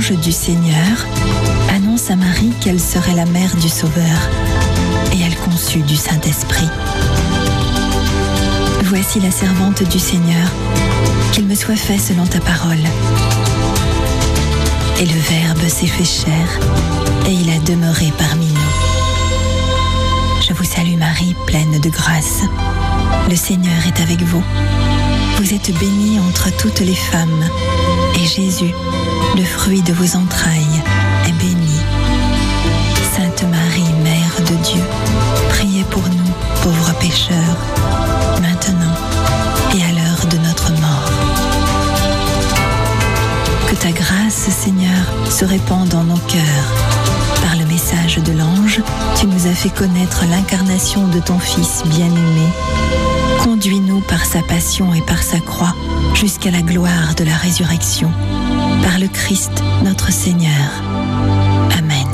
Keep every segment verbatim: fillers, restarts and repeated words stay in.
l'ange du Seigneur annonce à Marie qu'elle serait la mère du Sauveur, et elle conçut du Saint-Esprit. Voici la servante du Seigneur, qu'il me soit fait selon ta parole. Et le Verbe s'est fait chair, et il a demeuré parmi nous. Je vous salue Marie, pleine de grâce. Le Seigneur est avec vous. Vous êtes bénie entre toutes les femmes, et Jésus, le fruit de vos entrailles, est béni. Sainte Marie, Mère de Dieu, priez pour nous, pauvres pécheurs, maintenant et à l'heure de notre mort. Que ta grâce, Seigneur, se répande dans nos cœurs. Par le message de l'ange, tu nous as fait connaître l'incarnation de ton Fils bien-aimé. Conduis-nous par sa passion et par sa croix jusqu'à la gloire de la résurrection. Par le Christ, notre Seigneur. Amen.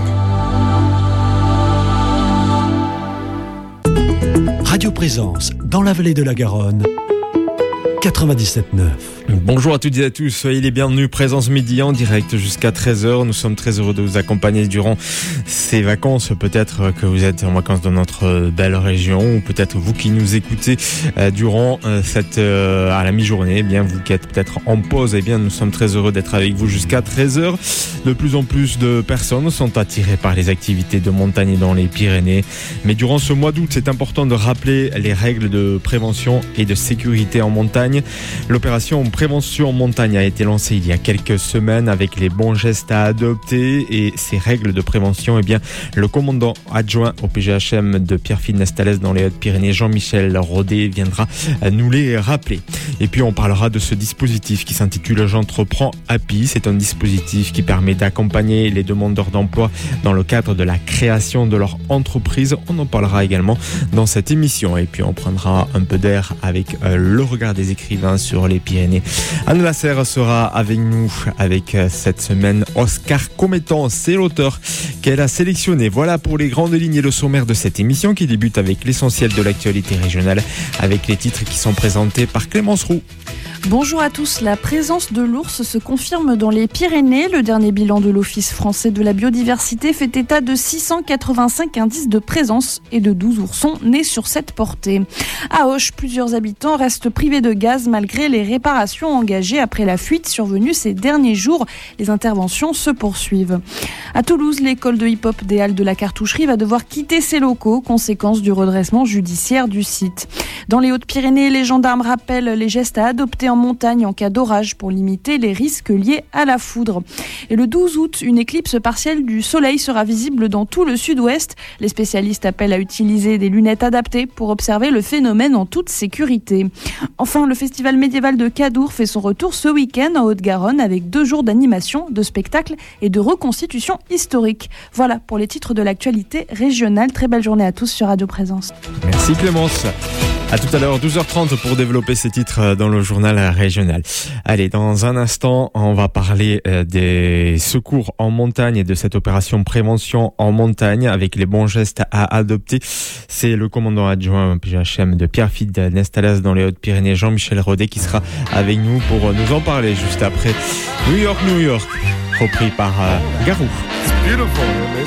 Radio Présence, dans la vallée de la Garonne, quatre-vingt-dix-sept neuf. Bonjour à toutes et à tous, soyez les bienvenus. Présence midi en direct jusqu'à treize heures. Nous sommes très heureux de vous accompagner durant ces vacances. Peut-être que vous êtes en vacances dans notre belle région, ou peut-être vous qui nous écoutez durant cette à la mi-journée, eh bien vous qui êtes peut-être en pause, eh bien nous sommes très heureux d'être avec vous jusqu'à treize heures. De plus en plus de personnes sont attirées par les activités de montagne dans les Pyrénées. Mais durant ce mois d'août, c'est important de rappeler les règles de prévention et de sécurité en montagne. L'opération Prévention en montagne a été lancée il y a quelques semaines avec les bons gestes à adopter et ces règles de prévention, eh bien, le commandant adjoint au P G H M de Pierrefitte-Nestales dans les Hautes-Pyrénées, Jean-Michel Rodet, viendra nous les rappeler. Et puis on parlera de ce dispositif qui s'intitule J'entreprends Happy. C'est un dispositif qui permet d'accompagner les demandeurs d'emploi dans le cadre de la création de leur entreprise. On en parlera également dans cette émission. Et puis on prendra un peu d'air avec euh, le regard des écrivains sur les Pyrénées. Anne Lasserre sera avec nous avec cette semaine Oscar Comettan. C'est l'auteur qu'elle a sélectionné. Voilà pour les grandes lignes et le sommaire de cette émission qui débute avec l'essentiel de l'actualité régionale avec les titres qui sont présentés par Clémence Roux. Bonjour à tous. La présence de l'ours se confirme dans les Pyrénées. Le dernier bilan de l'Office français de la biodiversité fait état de six cent quatre-vingt-cinq indices de présence et de douze oursons nés sur cette portée. À Auch, plusieurs habitants restent privés de gaz malgré les réparations engagées après la fuite survenue ces derniers jours. Les interventions se poursuivent. À Toulouse, l'école de hip-hop des Halles de la Cartoucherie va devoir quitter ses locaux, conséquence du redressement judiciaire du site. Dans les Hautes-Pyrénées, les gendarmes rappellent les gestes à adopter en montagne en cas d'orage pour limiter les risques liés à la foudre. Et le douze août, une éclipse partielle du soleil sera visible dans tout le sud-ouest. Les spécialistes appellent à utiliser des lunettes adaptées pour observer le phénomène en toute sécurité. Enfin, le festival médiéval de Cadour fait son retour ce week-end en Haute-Garonne avec deux jours d'animation, de spectacles et de reconstitution historique. Voilà pour les titres de l'actualité régionale. Très belle journée à tous sur Radio Présence. Merci Clémence. À tout à l'heure, douze heures trente pour développer ces titres dans le journal régional. Allez, dans un instant, on va parler des secours en montagne et de cette opération prévention en montagne avec les bons gestes à adopter. C'est le commandant adjoint P G H M de Pierrefitte-Nestales dans les Hautes-Pyrénées, Jean-Michel Rodet, qui sera avec nous pour nous en parler juste après New York, New York, repris par euh, Garou. It's beautiful,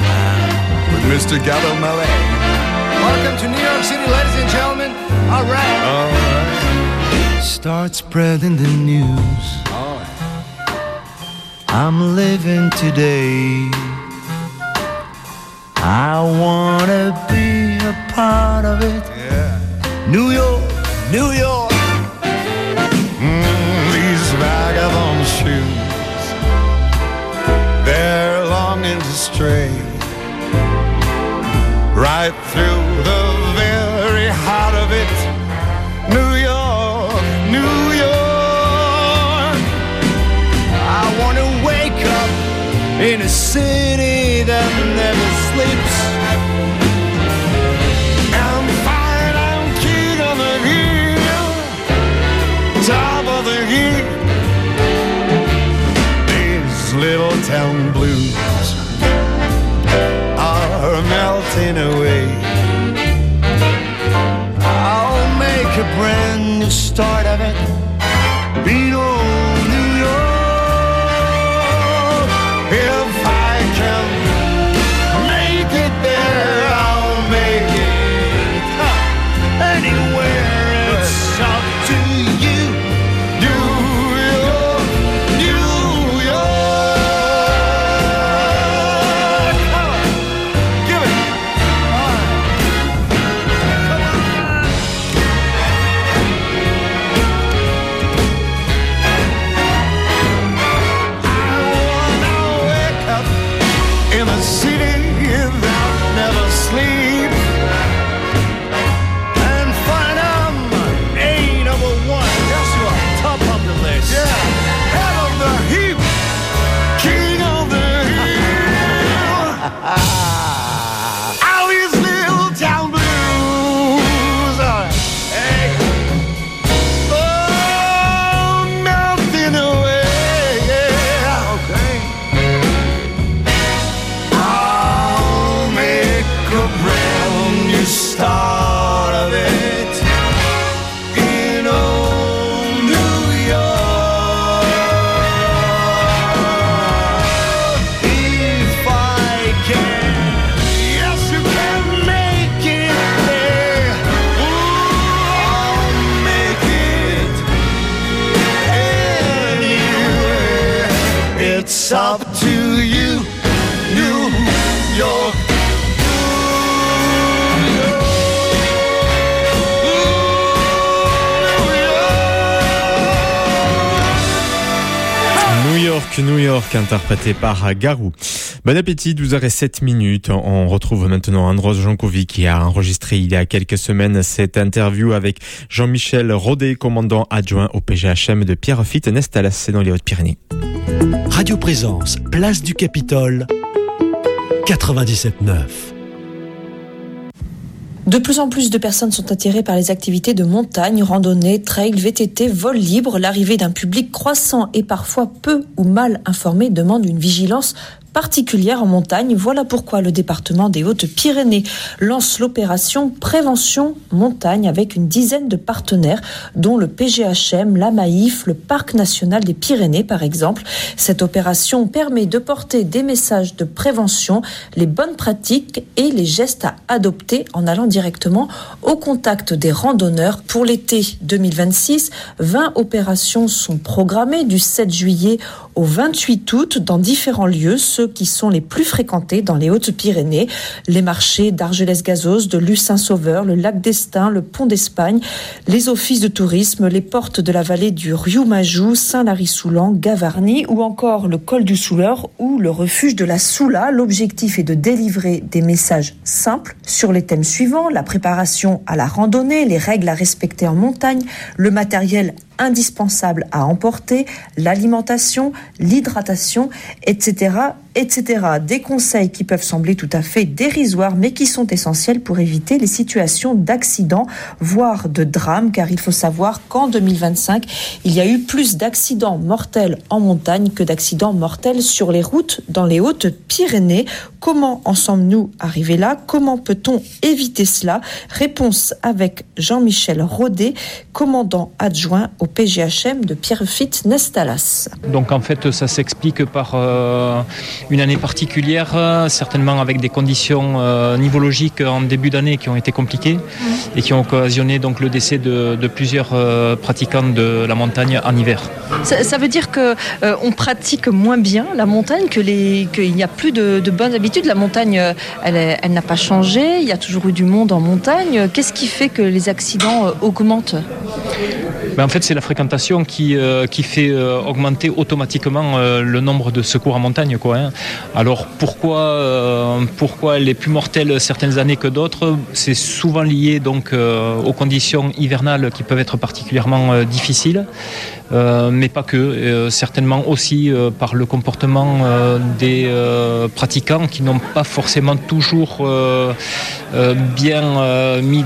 with mister Gallo Mallet. Welcome to New York City, ladies and gentlemen. All right. All right. Start spreading the news. All right. I'm living today. I wanna be a part of it. Yeah. New York, New York. Mm, these vagabond shoes, they're longing to stray right through the very heart of it. New York, New York. I want to wake up in a city that never sleeps. I'm fine, I'm king of the hill, top of the heap. These little town blues are melting away. I'll make a brand new start of it. Beat on New York. it's up to you, New York. New York, New York, interprété par Garou. Bon appétit, douze heures sept minutes. On retrouve maintenant Andros Jankovic qui a enregistré il y a quelques semaines cette interview avec Jean-Michel Rodet, commandant adjoint au P G H M de Pierrefitte-Nestalas dans les Hautes-Pyrénées. Radio Présence, place du Capitole, quatre-vingt-dix-sept neuf. De plus en plus de personnes sont attirées par les activités de montagne, randonnée, trail, V T T, vol libre. L'arrivée d'un public croissant et parfois peu ou mal informé demande une vigilance particulière en montagne. Voilà pourquoi le département des Hautes-Pyrénées lance l'opération Prévention Montagne avec une dizaine de partenaires, dont le P G H M, la Maïf, le Parc National des Pyrénées par exemple. Cette opération permet de porter des messages de prévention, les bonnes pratiques et les gestes à adopter en allant directement au contact des randonneurs. Pour l'été deux mille vingt-six, vingt opérations sont programmées du sept juillet au vingt-huit août dans différents lieux, ceux qui sont les plus fréquentés dans les Hautes-Pyrénées, les marchés d'Argelès-Gazost, de Lucin-Sauveur, le lac d'Estaing, le pont d'Espagne, les offices de tourisme, les portes de la vallée du Riou-Majou, Saint-Lary-Soulan, Gavarnie ou encore le col du Souleur ou le refuge de la Soula. L'objectif est de délivrer des messages simples sur les thèmes suivants: la préparation à la randonnée, les règles à respecter en montagne, le matériel indispensable à emporter, l'alimentation, l'hydratation, et cetera, et cetera. Des conseils qui peuvent sembler tout à fait dérisoires, mais qui sont essentiels pour éviter les situations d'accidents, voire de drames, car il faut savoir qu'en deux mille vingt-cinq, il y a eu plus d'accidents mortels en montagne que d'accidents mortels sur les routes dans les Hautes-Pyrénées. Comment en sommes-nous arrivés là ? Comment peut-on éviter cela ? Réponse avec Jean-Michel Rodet, commandant adjoint au P G H M de Pierrefitte-Nestalas. Donc en fait, ça s'explique par euh, une année particulière, euh, certainement avec des conditions euh, nivologiques en début d'année qui ont été compliquées mmh. et qui ont occasionné donc le décès de, de plusieurs euh, pratiquants de la montagne en hiver. Ça, ça veut dire que euh, on pratique moins bien la montagne, que les, qu'il n'y a plus de, de bonnes habitudes. La montagne, elle, elle n'a pas changé. Il y a toujours eu du monde en montagne. Qu'est-ce qui fait que les accidents euh, augmentent ? Ben en fait, c'est la fréquentation qui, euh, qui fait euh, augmenter automatiquement euh, le nombre de secours en montagne, quoi, hein. Alors pourquoi, euh, pourquoi elle est plus mortelle certaines années que d'autres ? C'est souvent lié donc, euh, aux conditions hivernales qui peuvent être particulièrement euh, difficiles. Euh, mais pas que, euh, certainement aussi euh, par le comportement euh, des euh, pratiquants qui n'ont pas forcément toujours euh, euh, bien euh, mis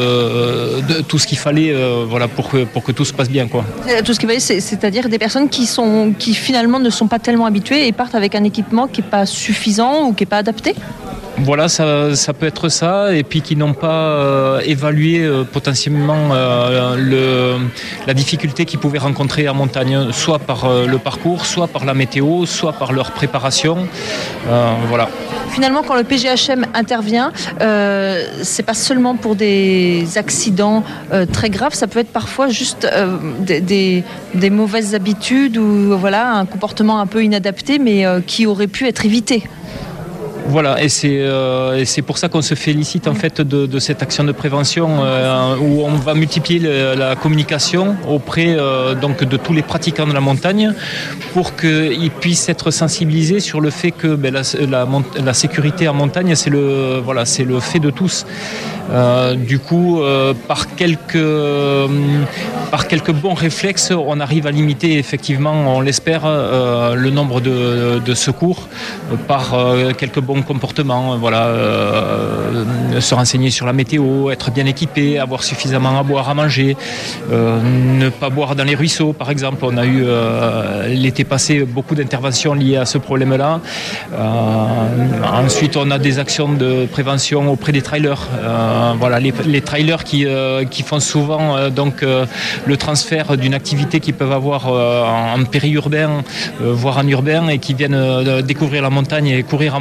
de, de tout ce qu'il fallait euh, voilà, pour, que, pour que tout se passe bien, quoi. Tout ce qu'il fallait, c'est, c'est-à-dire des personnes qui, sont, qui finalement ne sont pas tellement habituées et partent avec un équipement qui n'est pas suffisant ou qui n'est pas adapté ? Voilà, ça, ça peut être ça, et puis qui n'ont pas euh, évalué euh, potentiellement euh, le, la difficulté qu'ils pouvaient rencontrer en montagne, soit par euh, le parcours, soit par la météo, soit par leur préparation. Euh, voilà. Finalement, quand le P G H M intervient, euh, c'est pas seulement pour des accidents euh, très graves, ça peut être parfois juste euh, des, des, des mauvaises habitudes ou voilà, un comportement un peu inadapté, mais euh, qui aurait pu être évité. Voilà, et c'est, euh, et c'est pour ça qu'on se félicite en fait de, de cette action de prévention euh, où on va multiplier le, la communication auprès euh, donc de tous les pratiquants de la montagne pour qu'ils puissent être sensibilisés sur le fait que ben, la, la, la sécurité en montagne c'est le, voilà, c'est le fait de tous. Euh, du coup, euh, par quelques euh, par quelques bons réflexes, on arrive à limiter effectivement, on l'espère, euh, le nombre de, de secours euh, par euh, quelques bons comportements. Voilà, euh, se renseigner sur la météo, être bien équipé, avoir suffisamment à boire, à manger, euh, ne pas boire dans les ruisseaux, par exemple. On a eu euh, l'été passé beaucoup d'interventions liées à ce problème-là. Euh, ensuite, on a des actions de prévention auprès des trailers. Euh, Voilà, les, les trailers qui, euh, qui font souvent euh, donc, euh, le transfert d'une activité qu'ils peuvent avoir euh, en, en périurbain, euh, voire en urbain, et qui viennent euh, découvrir la montagne et courir en montagne.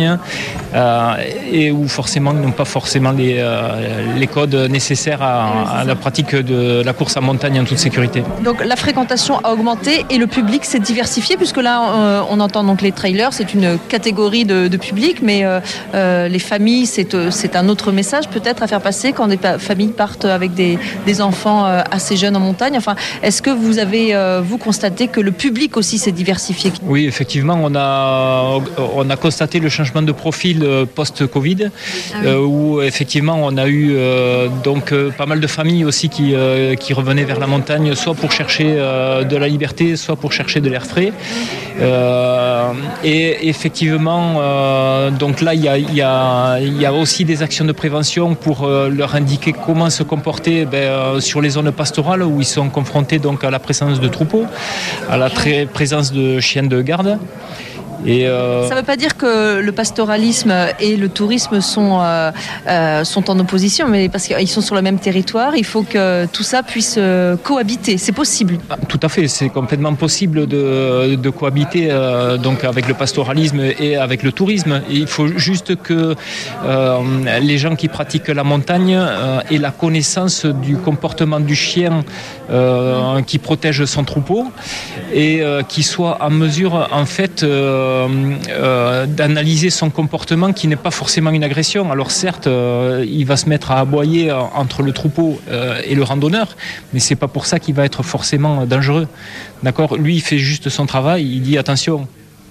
moyens euh, et où forcément ils n'ont pas forcément les, euh, les codes nécessaires à, à la pratique de la course en montagne en toute sécurité. Donc la fréquentation a augmenté et le public s'est diversifié, puisque là euh, on entend donc les trailers, c'est une catégorie de, de public, mais euh, euh, les familles, c'est, euh, c'est un autre message peut-être à faire passer quand des pa- familles partent avec des, des enfants euh, assez jeunes en montagne. Enfin, est-ce que vous avez euh, vous constaté que le public aussi s'est diversifié? Oui, effectivement, on a, on a constaté le changement de profil post-Covid, ah oui. euh, où effectivement on a eu euh, donc euh, pas mal de familles aussi qui, euh, qui revenaient vers la montagne, soit pour chercher euh, de la liberté, soit pour chercher de l'air frais. Euh, et effectivement, euh, donc là, il y a, y, a, y a aussi des actions de prévention pour euh, leur indiquer comment se comporter ben, euh, sur les zones pastorales où ils sont confrontés donc à la présence de troupeaux, à la très présence de chiens de garde. Et euh... Ça ne veut pas dire que le pastoralisme et le tourisme sont, euh, euh, sont en opposition, mais parce qu'ils sont sur le même territoire, il faut que tout ça puisse euh, cohabiter. C'est possible. Ah, tout à fait, c'est complètement possible de, de cohabiter euh, donc avec le pastoralisme et avec le tourisme. Et il faut juste que euh, les gens qui pratiquent la montagne euh, aient la connaissance du comportement du chien euh, qui protège son troupeau et euh, qui soient en mesure, en fait, euh, Euh, d'analyser son comportement qui n'est pas forcément une agression. Alors certes, euh, il va se mettre à aboyer entre le troupeau euh, et le randonneur, mais c'est pas pour ça qu'il va être forcément dangereux. D'accord ? Lui, il fait juste son travail, il dit attention,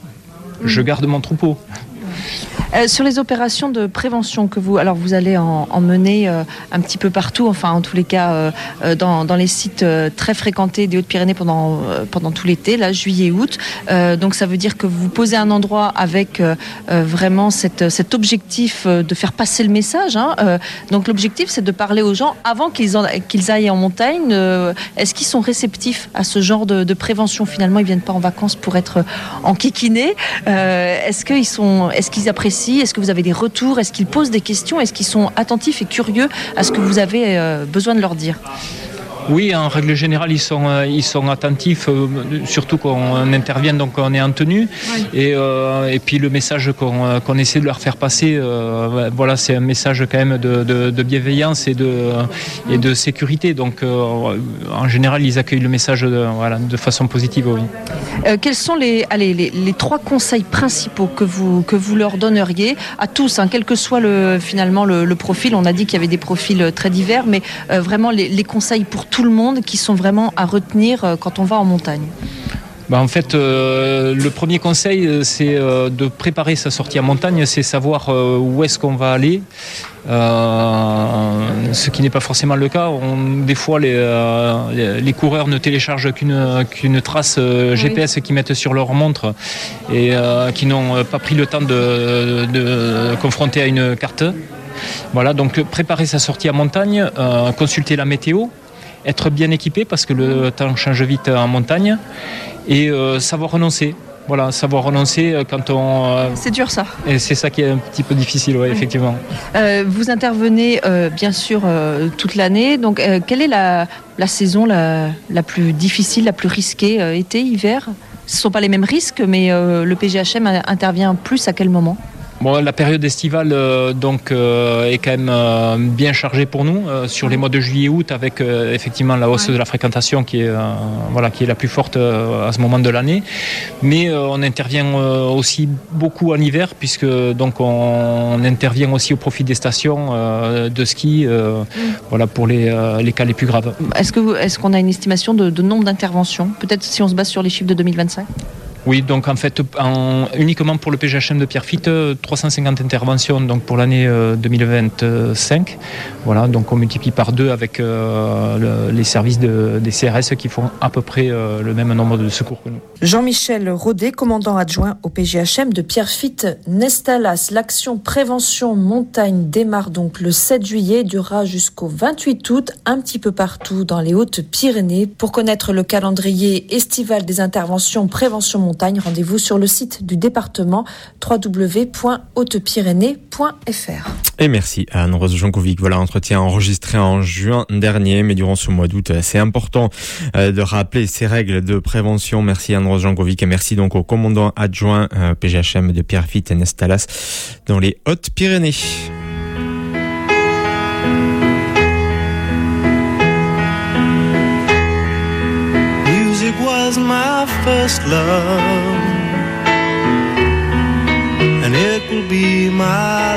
je garde mon troupeau. Euh, sur les opérations de prévention que vous, alors vous allez en, en mener euh, un petit peu partout, enfin en tous les cas euh, dans, dans les sites euh, très fréquentés des Hautes-Pyrénées pendant, euh, pendant tout l'été, là juillet, août. Euh, donc ça veut dire que vous posez un endroit avec euh, euh, vraiment cette, cet objectif euh, de faire passer le message. Hein. Euh, donc l'objectif c'est de parler aux gens avant qu'ils, en, qu'ils aillent en montagne. Euh, est-ce qu'ils sont réceptifs à ce genre de, de prévention? Finalement, ils viennent pas en vacances pour être enquiquinés. Euh, est-ce qu'ils sont, est-ce qu'ils apprécient? Est-ce que vous avez des retours? Est-ce qu'ils posent des questions? Est-ce qu'ils sont attentifs et curieux à ce que vous avez euh, besoin de leur dire? Oui, en règle générale, ils sont, euh, ils sont attentifs, euh, surtout quand on intervient, donc on est en tenue. Oui. Et, euh, et puis le message qu'on, euh, qu'on essaie de leur faire passer, euh, voilà, c'est un message quand même de, de, de bienveillance et de, et de sécurité. Donc euh, en général, ils accueillent le message de, voilà, de façon positive. Oui. Euh, quels sont les, allez, les, les trois conseils principaux que vous, que vous leur donneriez à tous, hein, quel que soit le, finalement le, le profil? On a dit qu'il y avait des profils très divers, mais euh, vraiment les, les conseils pour tout le monde qui sont vraiment à retenir quand on va en montagne? Bah en fait, euh, le premier conseil, c'est euh, de préparer sa sortie en montagne, c'est savoir euh, où est-ce qu'on va aller. Euh, ce qui n'est pas forcément le cas. On, des fois, les, euh, les, les coureurs ne téléchargent qu'une, qu'une trace euh, G P S oui. qu'ils mettent sur leur montre et euh, qui n'ont pas pris le temps de, de, de confronter à une carte. Voilà, donc préparer sa sortie en montagne, euh, consulter la météo, être bien équipé parce que le temps change vite en montagne et euh, savoir renoncer. Voilà, savoir renoncer quand on... Euh, c'est dur ça. Et c'est ça qui est un petit peu difficile, ouais, oui. effectivement. Euh, vous intervenez euh, bien sûr euh, toute l'année. Donc euh, quelle est la, la saison la, la plus difficile, la plus risquée, euh, été, hiver? Ce ne sont pas les mêmes risques, mais euh, le P G H M intervient plus à quel moment? Bon, la période estivale euh, donc, euh, est quand même euh, bien chargée pour nous euh, sur les mois de juillet et août avec euh, effectivement la hausse ouais. de la fréquentation qui est, euh, voilà, qui est la plus forte euh, à ce moment de l'année. Mais euh, on intervient euh, aussi beaucoup en hiver puisque donc, on, on intervient aussi au profit des stations euh, de ski euh, mm. voilà, pour les, euh, les cas les plus graves. Est-ce, que vous, est-ce qu'on a une estimation de, de nombre d'interventions? Peut-être si on se base sur les chiffres de deux mille vingt-cinq? Oui, donc en fait, en, uniquement pour le P G H M de Pierrefitte, trois cent cinquante interventions donc pour l'année euh, deux mille vingt-cinq. Voilà, donc on multiplie par deux avec euh, le, les services de, des C R S qui font à peu près euh, le même nombre de secours que nous. Jean-Michel Rodet, commandant adjoint au P G H M de Pierrefitte-Nestalas. L'action prévention montagne démarre donc le sept juillet, durera jusqu'au vingt-huit août, un petit peu partout dans les Hautes-Pyrénées. Pour connaître le calendrier estival des interventions prévention montagne, montagne, rendez-vous sur le site du département w w w point haute pyrénées point f r. Et merci à Anne-Rose Jankovic. Voilà, entretien enregistré en juin dernier, mais durant ce mois d'août, c'est important de rappeler ces règles de prévention. Merci Anne-Rose Jankovic et merci donc au commandant adjoint P G H M de Pierrefitte et Nestalas dans les Hautes-Pyrénées. Music was my first love, and it will be my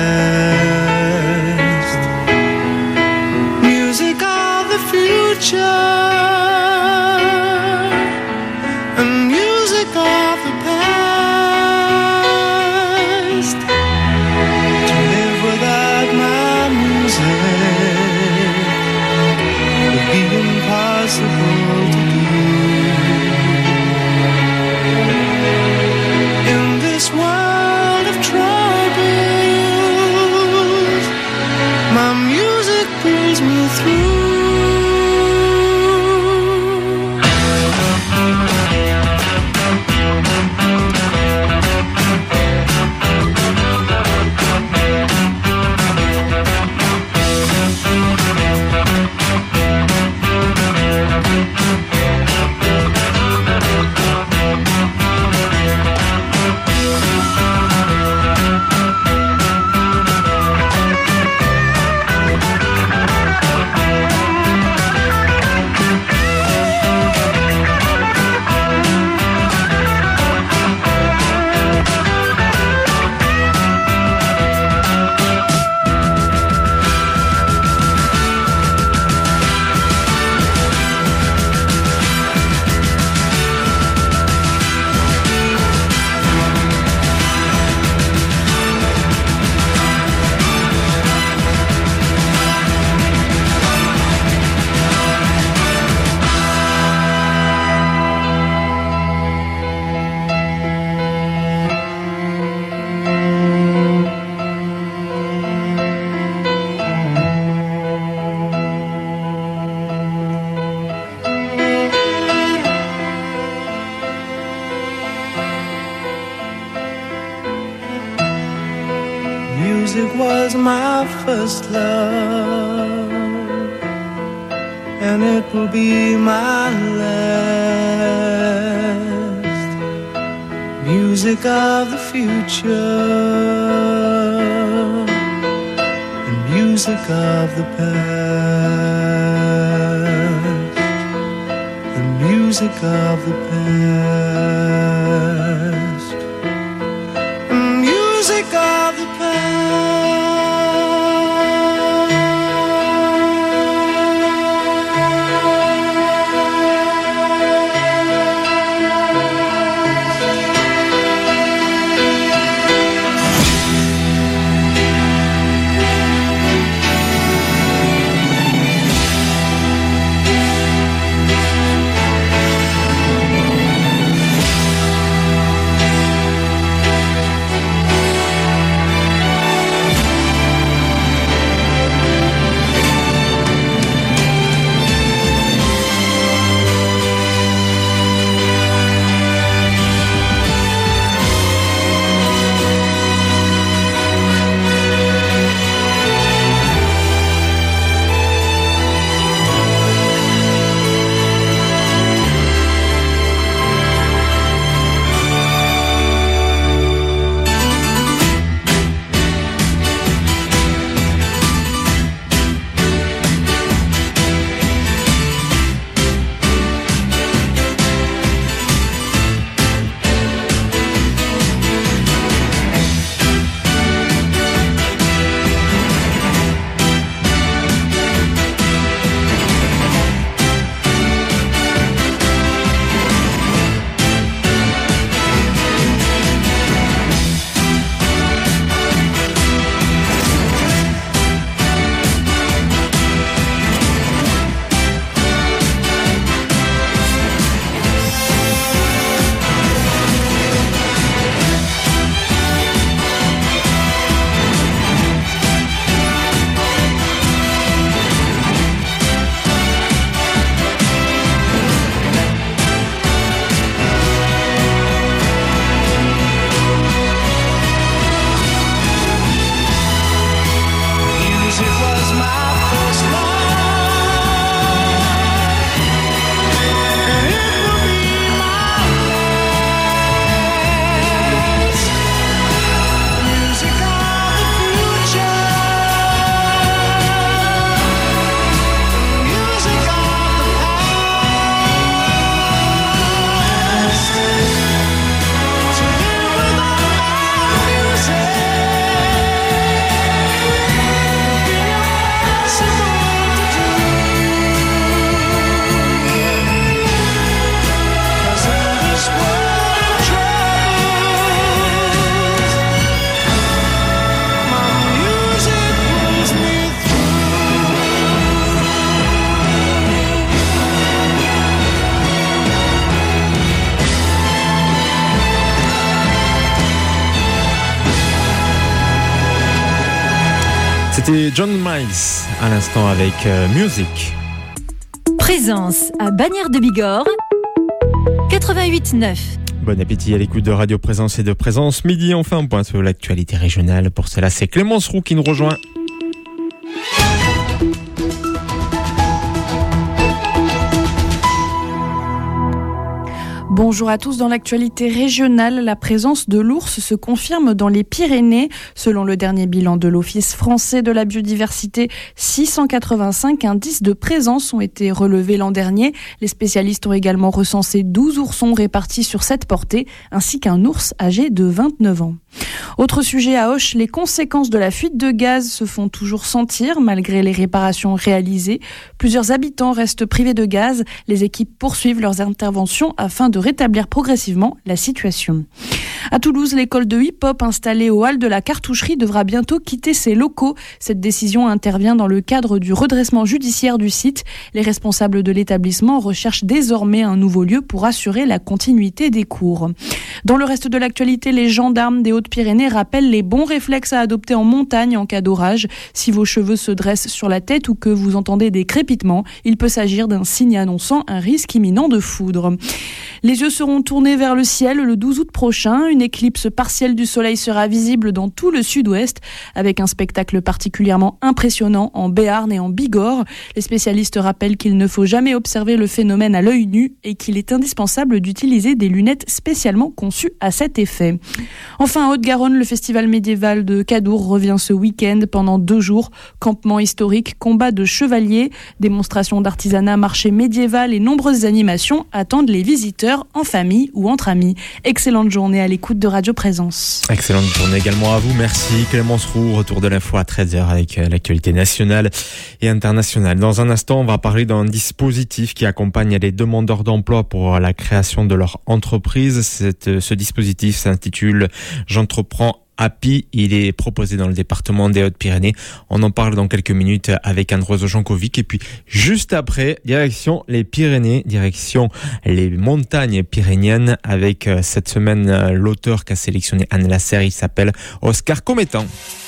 last. Music of the future, and music of the past. To live without my music would be impossible to do. In this world of troubles, my music pulls me through. Music was my first love, and it will be my last. Music of the future, and music of the past, and music of the past, and music of the past. C'était John Miles à l'instant avec euh, Music. Présence à Bagnères de Bigorre, quatre-vingt-huit neuf. Bon appétit à l'écoute de Radio Présence et de Présence Midi. Enfin, on pointe sur l'actualité régionale. Pour cela, c'est Clémence Roux qui nous rejoint. Bonjour à tous. Dans l'actualité régionale, la présence de l'ours se confirme dans les Pyrénées. Selon le dernier bilan de l'Office français de la biodiversité, six cent quatre-vingt-cinq indices de présence ont été relevés l'an dernier. Les spécialistes ont également recensé douze oursons répartis sur sept portées, ainsi qu'un ours âgé de vingt-neuf ans. Autre sujet à Auch, les conséquences de la fuite de gaz se font toujours sentir malgré les réparations réalisées. Plusieurs habitants restent privés de gaz. Les équipes poursuivent leurs interventions afin de rétablir progressivement la situation. À Toulouse, l'école de hip-hop installée au hall de la cartoucherie devra bientôt quitter ses locaux. Cette décision intervient dans le cadre du redressement judiciaire du site. Les responsables de l'établissement recherchent désormais un nouveau lieu pour assurer la continuité des cours. Dans le reste de l'actualité, les gendarmes des Hautes-Pyrénées rappellent les bons réflexes à adopter en montagne en cas d'orage. Si vos cheveux se dressent sur la tête ou que vous entendez des crépitements, il peut s'agir d'un signe annonçant un risque imminent de foudre. Les yeux seront tournés vers le ciel le douze août prochain. Une éclipse partielle du soleil sera visible dans tout le sud-ouest, avec un spectacle particulièrement impressionnant en Béarn et en Bigorre. Les spécialistes rappellent qu'il ne faut jamais observer le phénomène à l'œil nu et qu'il est indispensable d'utiliser des lunettes spécialement conçues à cet effet. Enfin, en Haute-Garonne, le festival médiéval de Cadour revient ce week-end pendant deux jours. Campement historique, combat de chevaliers, démonstration d'artisanat, marché médiéval et nombreuses animations attendent les visiteurs en famille ou entre amis. Excellente journée à l'écoute de Radio Présence. Excellente journée également à vous. Merci Clémence Roux. Retour de l'info à treize heures avec l'actualité nationale et internationale. Dans un instant, on va parler d'un dispositif qui accompagne les demandeurs d'emploi pour la création de leur entreprise. Cette, ce dispositif s'intitule « J'entreprends Happy ». Il est proposé dans le département des Hautes-Pyrénées. On en parle dans quelques minutes avec Andreas Jankovic. Et puis, juste après, direction les Pyrénées, direction les montagnes pyréniennes avec cette semaine l'auteur qu'a sélectionné Anne Lasserre. Il s'appelle Oscar Cométan.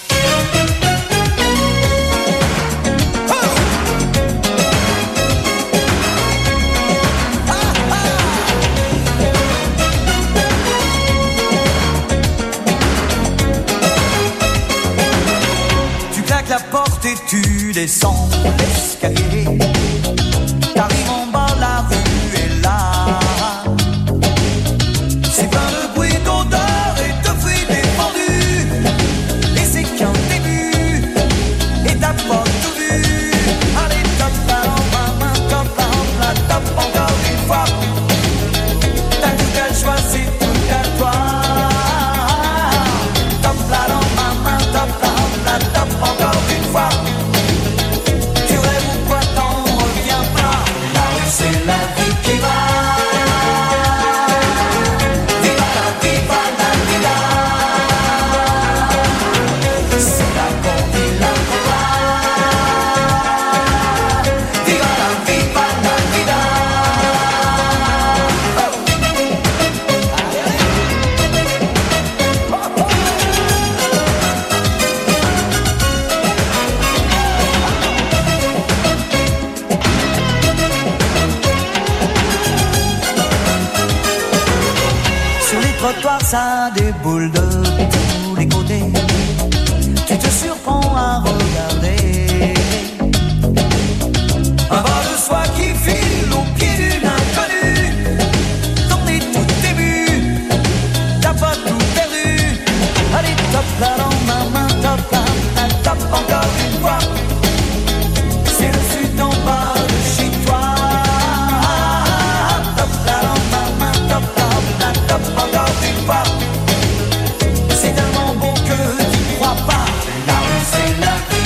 La porte et tu descends l'escalier. T'arrives en bas, la rue est là. C'est plein de bruit, d'odeur et de fruits défendus. Et c'est qu'un début, et t'as pas tout vu. Allez, top là, en main, top là, en là, top encore une fois. T'as tout qu'à choisir, tout qu'à toi. Top là, en main, top là, en là, top encore. Tu rêves ou quoi, t'en reviens pas. La rue c'est la vie qui va. Viva la, viva la vida. C'est la qu'on dit la vida. Viva la, viva la vida. Trottoir, ça déboule de tous les côtés. Tu te surprends à regarder un bras de soie qui file au pied d'une inconnue. T'en es tout début, t'as pas tout perdu. Allez, top là dans ma main, top là, là, top encore une fois. C'est le sud en bas de chez toi. Top là dans ma main, top là, là, top encore. C'est tellement bon que tu crois pas. La rue c'est la vie.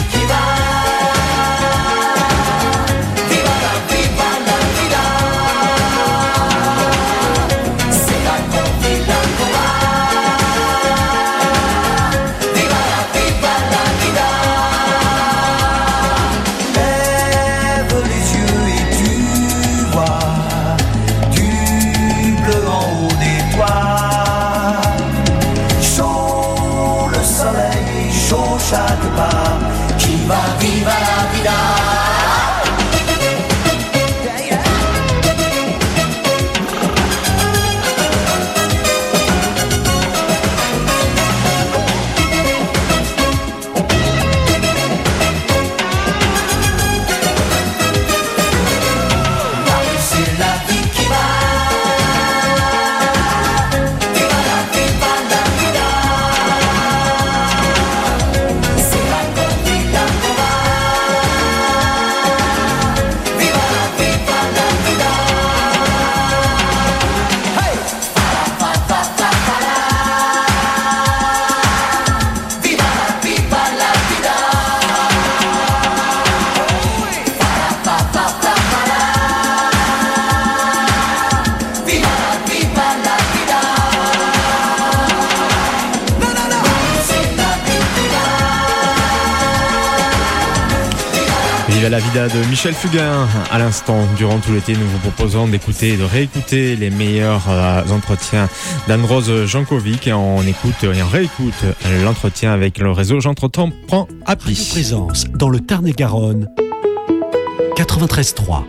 Viva la vida de Michel Fugain. À l'instant, durant tout l'été, nous vous proposons d'écouter et de réécouter les meilleurs euh, entretiens d'Anne-Rose Jankovic. Et on écoute et on réécoute l'entretien avec le réseau J'entreprends Happy. Radio Présence dans le Tarn-et-Garonne, quatre-vingt-treize trois.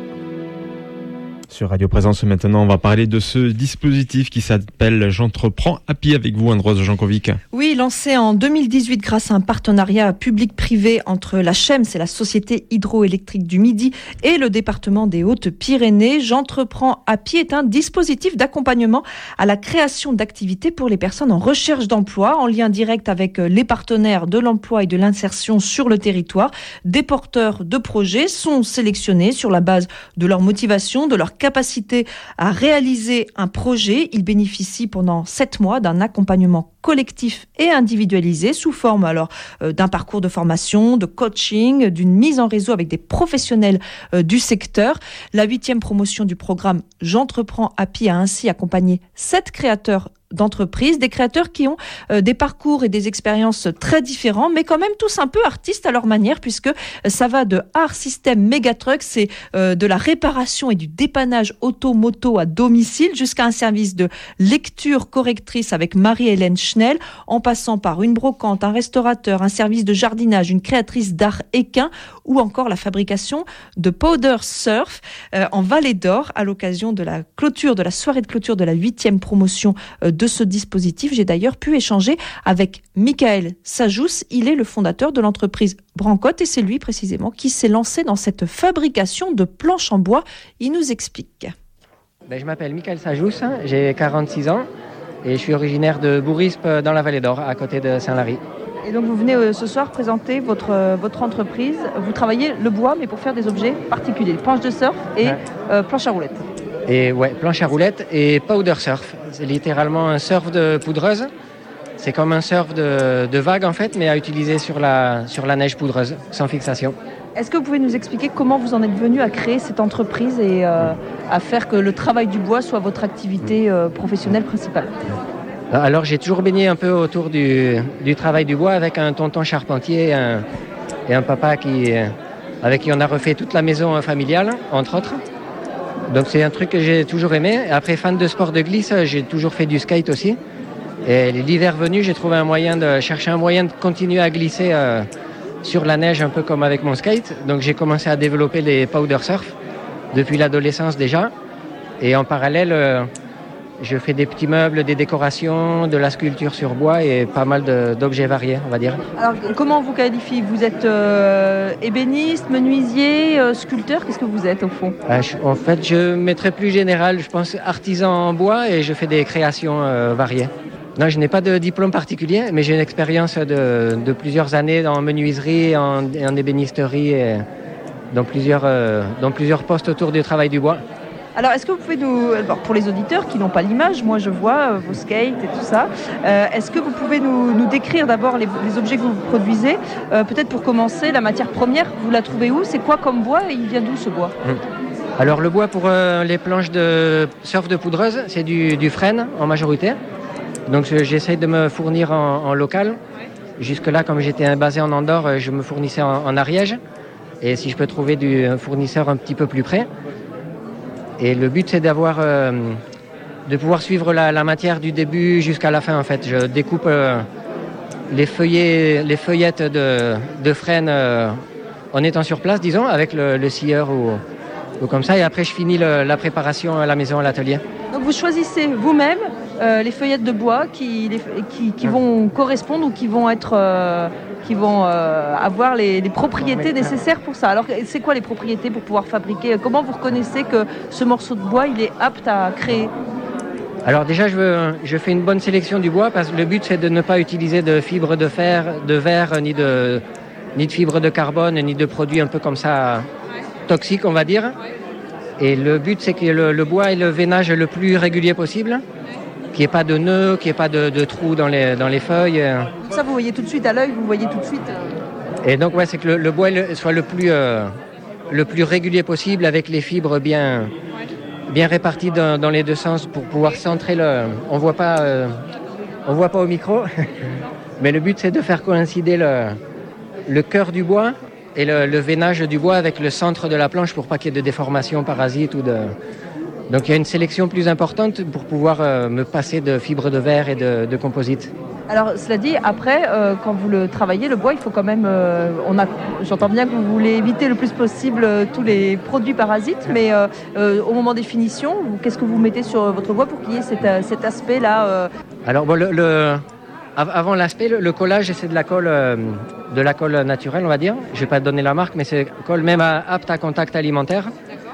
Sur Radio Présence maintenant, on va parler de ce dispositif qui s'appelle J'entreprends Happy avec vous, Anne-Rose Jankovic. Oui, lancé en deux mille dix-huit grâce à un partenariat public-privé entre la C H E M, c'est la Société hydroélectrique du Midi, et le département des Hautes-Pyrénées. J'entreprends Happy est un dispositif d'accompagnement à la création d'activités pour les personnes en recherche d'emploi, en lien direct avec les partenaires de l'emploi et de l'insertion sur le territoire. Des porteurs de projets sont sélectionnés sur la base de leur motivation, de leur capacité à réaliser un projet. Ils bénéficient pendant sept mois d'un accompagnement collectif et individualisé sous forme alors euh, d'un parcours de formation, de coaching, d'une mise en réseau avec des professionnels euh, du secteur. La huitième promotion du programme J'entreprends Happy a ainsi accompagné sept créateurs d'entreprises, des créateurs qui ont euh, des parcours et des expériences très différents, mais quand même tous un peu artistes à leur manière, puisque ça va de Art System Megatruck, c'est euh, de la réparation et du dépannage auto-moto à domicile, jusqu'à un service de lecture correctrice avec Marie-Hélène Schnell, en passant par une brocante, un restaurateur, un service de jardinage, une créatrice d'art équin, ou encore la fabrication de powder surf euh, en Vallée d'Or, à l'occasion de la clôture, de la soirée de clôture de la huitième promotion euh, de ce dispositif. J'ai d'ailleurs pu échanger avec Michael Sajous. Il est le fondateur de l'entreprise Brancotte et c'est lui précisément qui s'est lancé dans cette fabrication de planches en bois. Il nous explique. Ben, je m'appelle Michael Sajous, j'ai quarante-six ans et je suis originaire de Bourispe dans la Vallée d'Or, à côté de Saint-Lary. Et donc vous venez euh, ce soir présenter votre, euh, votre entreprise. Vous travaillez le bois mais pour faire des objets particuliers, planches de surf et ouais. euh, planches à roulettes. Et ouais, planche à roulettes et powder surf. C'est littéralement un surf de poudreuse. C'est comme un surf de, de vague en fait, mais à utiliser sur la, sur la neige poudreuse, sans fixation. Est-ce que vous pouvez nous expliquer comment vous en êtes venu à créer cette entreprise et euh, à faire que le travail du bois soit votre activité euh, professionnelle principale ? Alors j'ai toujours baigné un peu autour du, du travail du bois avec un tonton charpentier et un, et un papa qui, avec qui on a refait toute la maison familiale, entre autres. Donc c'est un truc que j'ai toujours aimé. Après, fan de sport de glisse, j'ai toujours fait du skate aussi. Et l'hiver venu, j'ai trouvé un moyen de chercher un moyen de continuer à glisser euh, sur la neige, un peu comme avec mon skate. Donc j'ai commencé à développer les powder surf depuis l'adolescence déjà. Et en parallèle, euh, je fais des petits meubles, des décorations, de la sculpture sur bois et pas mal de, d'objets variés, on va dire. Alors, comment on vous qualifie ? Vous êtes euh, ébéniste, menuisier, euh, sculpteur ? Qu'est-ce que vous êtes au fond ? euh, je, En fait, je mettrais plus général, je pense artisan en bois et je fais des créations euh, variées. Non, je n'ai pas de diplôme particulier, mais j'ai une expérience de, de plusieurs années en menuiserie, en, en ébénisterie et dans plusieurs, euh, dans plusieurs postes autour du travail du bois. Alors, est-ce que vous pouvez nous... Alors, pour les auditeurs qui n'ont pas l'image, moi je vois euh, vos skates et tout ça. Euh, est-ce que vous pouvez nous, nous décrire d'abord les, les objets que vous produisez ? euh, Peut-être pour commencer, la matière première, vous la trouvez où ? C'est quoi comme bois et il vient d'où ce bois ? mmh. Alors, le bois pour euh, les planches de surf de poudreuse, c'est du, du frêne en majorité. Donc, je, j'essaye de me fournir en, en local. Jusque-là, comme j'étais basé en Andorre, je me fournissais en, en Ariège. Et si je peux trouver du fournisseur un petit peu plus près. Et le but, c'est d'avoir, euh, de pouvoir suivre la, la matière du début jusqu'à la fin, en fait. Je découpe euh, les, feuillets, les feuillettes de, de frêne euh, en étant sur place, disons, avec le, le scieur ou, ou comme ça. Et après, je finis le, la préparation à la maison, à l'atelier. Donc, vous choisissez vous-même euh, les feuillettes de bois qui, les, qui, qui vont correspondre ou qui vont être... Euh, qui vont euh, avoir les, les propriétés nécessaires pour ça. Alors, c'est quoi les propriétés pour pouvoir fabriquer ? Comment vous reconnaissez que ce morceau de bois, il est apte à créer ? Alors déjà, je, veux, je fais une bonne sélection du bois parce que le but, c'est de ne pas utiliser de fibres de fer, de verre, ni de, ni de fibres de carbone, ni de produits un peu comme ça toxiques, on va dire. Et le but, c'est que le, le bois ait le veinage le plus régulier possible. Qu'il n'y ait pas de nœuds, qu'il n'y ait pas de, de trous dans les, dans les feuilles. Ça, vous voyez tout de suite à l'œil, vous voyez tout de suite. Et donc, ouais, c'est que le, le bois le, soit le plus, euh, le plus régulier possible, avec les fibres bien, bien réparties dans, dans les deux sens pour pouvoir centrer le... On voit pas, euh, on voit pas au micro, mais le but, c'est de faire coïncider le, le cœur du bois et le, le veinage du bois avec le centre de la planche pour pas qu'il y ait de déformation, parasites ou de... Donc il y a une sélection plus importante pour pouvoir euh, me passer de fibres de verre et de, de composite. Alors cela dit, après, euh, quand vous le travaillez, le bois, il faut quand même... Euh, on a, j'entends bien que vous voulez éviter le plus possible euh, tous les produits parasites, mais euh, euh, au moment des finitions, vous, qu'est-ce que vous mettez sur votre bois pour qu'il y ait cet, euh, cet aspect-là euh... Alors bon, le, le, avant l'aspect, le, le collage, c'est de la colle, euh, de la colle naturelle, on va dire. Je ne vais pas te donner la marque, mais c'est colle même à, apte à contact alimentaire.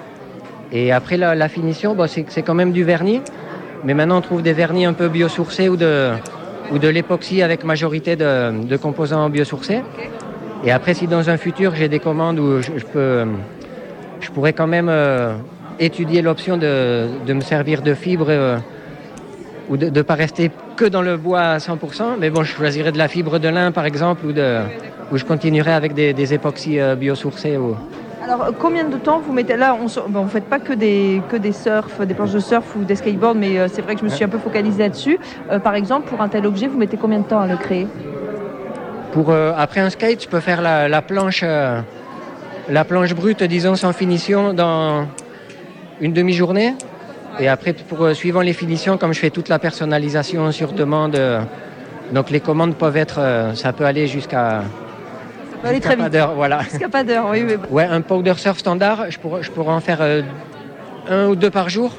Et après la, la finition, bon, c'est, c'est quand même du vernis, mais maintenant on trouve des vernis un peu biosourcés ou de, ou de l'époxy avec majorité de, de composants biosourcés. Et après, si dans un futur j'ai des commandes où je, je, peux, je pourrais quand même euh, étudier l'option de, de me servir de fibres euh, ou de ne pas rester que dans le bois à cent pour cent, mais bon, je choisirais de la fibre de lin par exemple, ou, de, ou je continuerai avec des, des époxys euh, biosourcés. Ou... Alors, combien de temps vous mettez là? On ne bon, fait pas que des, que des surfs, des planches de surf ou des skateboards, mais euh, c'est vrai que je me suis un peu focalisée là-dessus. Euh, par exemple, pour un tel objet, vous mettez combien de temps à le créer? Pour, euh, après un skate, je peux faire la, la, planche, euh, la planche brute, disons, sans finition, dans une demi-journée. Et après, pour, euh, suivant les finitions, comme je fais toute la personnalisation sur demande, euh, donc les commandes peuvent être, euh, ça peut aller jusqu'à... Ça peut aller très vite. Voilà. Jusqu'à pas d'heure, oui, oui. Ouais, un powder surf standard, je pourrais, je pourrais en faire euh, un ou deux par jour.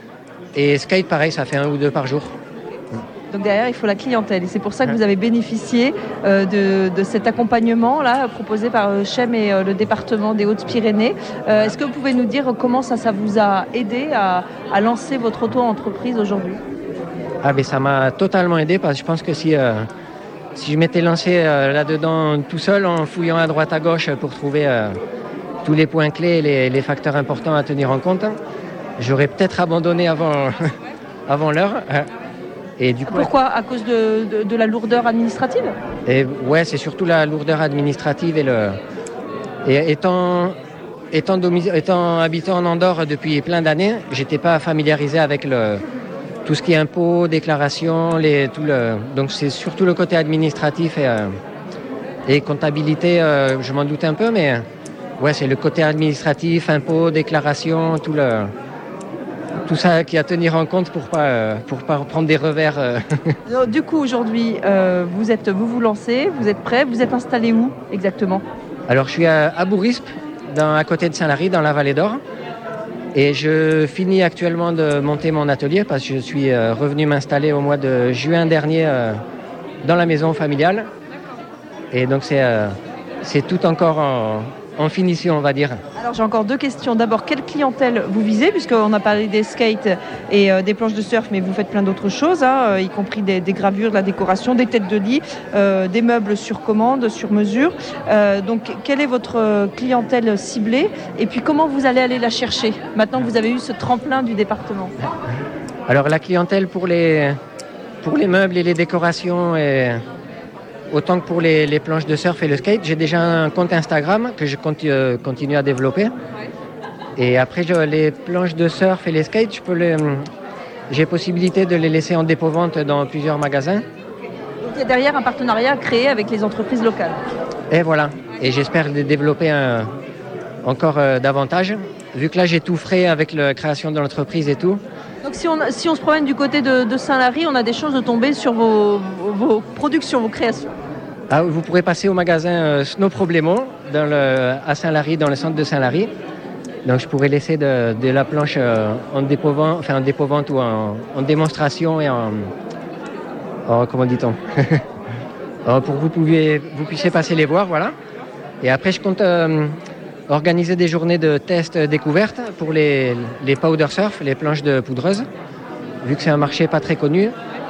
Et skate, pareil, ça fait un ou deux par jour. Donc derrière, il faut la clientèle. Et c'est pour ça que vous avez bénéficié euh, de, de cet accompagnement-là proposé par euh, Chem et euh, le département des Hautes-Pyrénées. Euh, est-ce que vous pouvez nous dire comment ça, ça vous a aidé à, à lancer votre auto-entreprise aujourd'hui? Ah, mais ça m'a totalement aidé parce que je pense que si... Euh, Si je m'étais lancé euh, là-dedans tout seul en fouillant à droite à gauche pour trouver euh, tous les points clés et les, les facteurs importants à tenir en compte, j'aurais peut-être abandonné avant, avant l'heure. Et du coup, pourquoi? À cause de, de, de la lourdeur administrative? Et ouais, c'est surtout la lourdeur administrative et le. Et étant, étant, domi- étant habitant en Andorre depuis plein d'années, j'étais pas familiarisé avec le. Tout ce qui est impôts, déclarations, les, tout le, donc c'est surtout le côté administratif et, euh, et comptabilité, euh, je m'en doute un peu, mais ouais, c'est le côté administratif, impôts, déclarations, tout, le, tout ça qui est à tenir en compte pour pas, euh, pour pas prendre des revers. Euh. Alors, du coup, aujourd'hui, euh, vous, êtes, vous vous lancez, vous êtes prêt, vous êtes installé où exactement? Alors, je suis à, à Bourisp, dans, à côté de Saint-Lary, dans la Vallée d'Or. Et je finis actuellement de monter mon atelier parce que je suis revenu m'installer au mois de juin dernier dans la maison familiale. Et donc c'est, c'est tout encore en, en finition, on va dire. Alors j'ai encore deux questions. D'abord, quelle clientèle vous visez? Puisqu'on a parlé des skates et euh, des planches de surf, mais vous faites plein d'autres choses, hein, euh, y compris des, des gravures, de la décoration, des têtes de lit, euh, des meubles sur commande, sur mesure. Euh, donc quelle est votre clientèle ciblée? Et puis comment vous allez aller la chercher maintenant que vous avez eu ce tremplin du département? Alors la clientèle pour les, pour les meubles et les décorations et... Autant que pour les, les planches de surf et le skate, j'ai déjà un compte Instagram que je continue, euh, continue à développer. Et après, je, les planches de surf et les skates, je peux les, j'ai possibilité de les laisser en dépôt-vente dans plusieurs magasins. Donc il y a derrière un partenariat créé avec les entreprises locales. Et voilà. Et j'espère les développer un, encore euh, davantage. Vu que là, j'ai tout frais avec la création de l'entreprise et tout. Donc si on, si on se promène du côté de, de Saint-Lary, on a des chances de tomber sur vos, vos, vos productions, vos créations. Ah, vous pourrez passer au magasin euh, Snow Problemo dans le, à Saint-Lary, dans le centre de Saint-Lary. Donc je pourrais laisser de, de la planche euh, en dépôt-vente, enfin en dépôt-vente ou en, en démonstration et en, en comment dit-on pour que vous, pouviez, vous puissiez passer les voir, voilà. Et après je compte euh, organiser des journées de tests découvertes pour les, les powder surf, les planches de poudreuse, vu que c'est un marché pas très connu.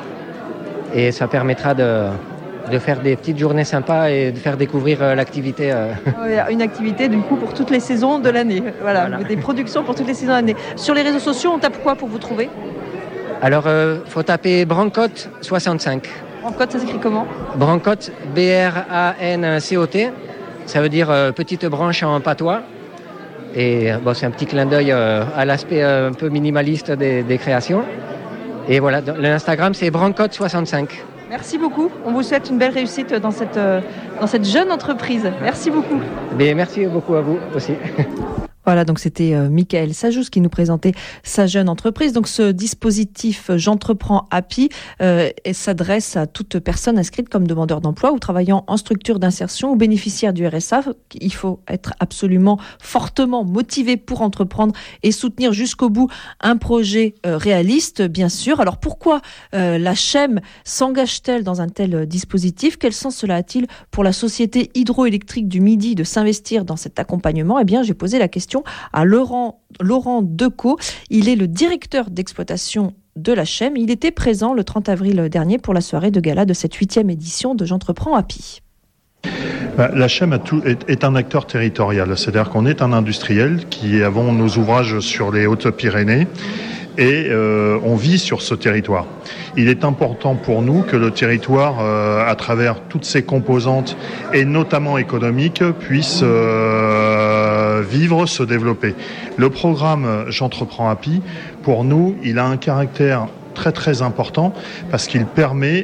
Et ça permettra de, de faire des petites journées sympas et de faire découvrir l'activité. Une activité du coup pour toutes les saisons de l'année. Voilà, voilà. Des productions pour toutes les saisons de l'année. Sur les réseaux sociaux, on tape quoi pour vous trouver? Alors, il euh, faut taper Brancote soixante-cinq. Brancote, ça s'écrit comment? Brancote, B R A N C O T. Ça veut dire euh, petite branche en patois. Et bon, c'est un petit clin d'œil euh, à l'aspect euh, un peu minimaliste des, des créations. Et voilà, l'Instagram, c'est Brancote soixante-cinq. Merci beaucoup. On vous souhaite une belle réussite dans cette, euh, dans cette jeune entreprise. Merci beaucoup. Mais merci beaucoup à vous aussi. Voilà, donc c'était euh, Michael Sajous qui nous présentait sa jeune entreprise. Donc ce dispositif euh, J'entreprends Happy euh, s'adresse à toute personne inscrite comme demandeur d'emploi ou travaillant en structure d'insertion ou bénéficiaire du R S A. Il faut être absolument fortement motivé pour entreprendre et soutenir jusqu'au bout un projet euh, réaliste, bien sûr. Alors pourquoi euh, la C H E M s'engage-t-elle dans un tel euh, dispositif ? Quel sens cela a-t-il pour la société hydroélectrique du Midi de s'investir dans cet accompagnement ? Eh bien, j'ai posé la question à Laurent, Laurent Decaux. Il est le directeur d'exploitation de la C H E M. Il était présent le trente avril dernier pour la soirée de gala de cette huitième édition de J'entreprends Happy. La C H E M a tout, est, est un acteur territorial, c'est-à-dire qu'on est un industriel qui avons nos ouvrages sur les Hautes-Pyrénées et euh, on vit sur ce territoire. Il est important pour nous que le territoire, euh, à travers toutes ses composantes et notamment économiques, puisse euh, vivre, se développer. Le programme J'entreprends Happy, pour nous, il a un caractère très très important parce qu'il permet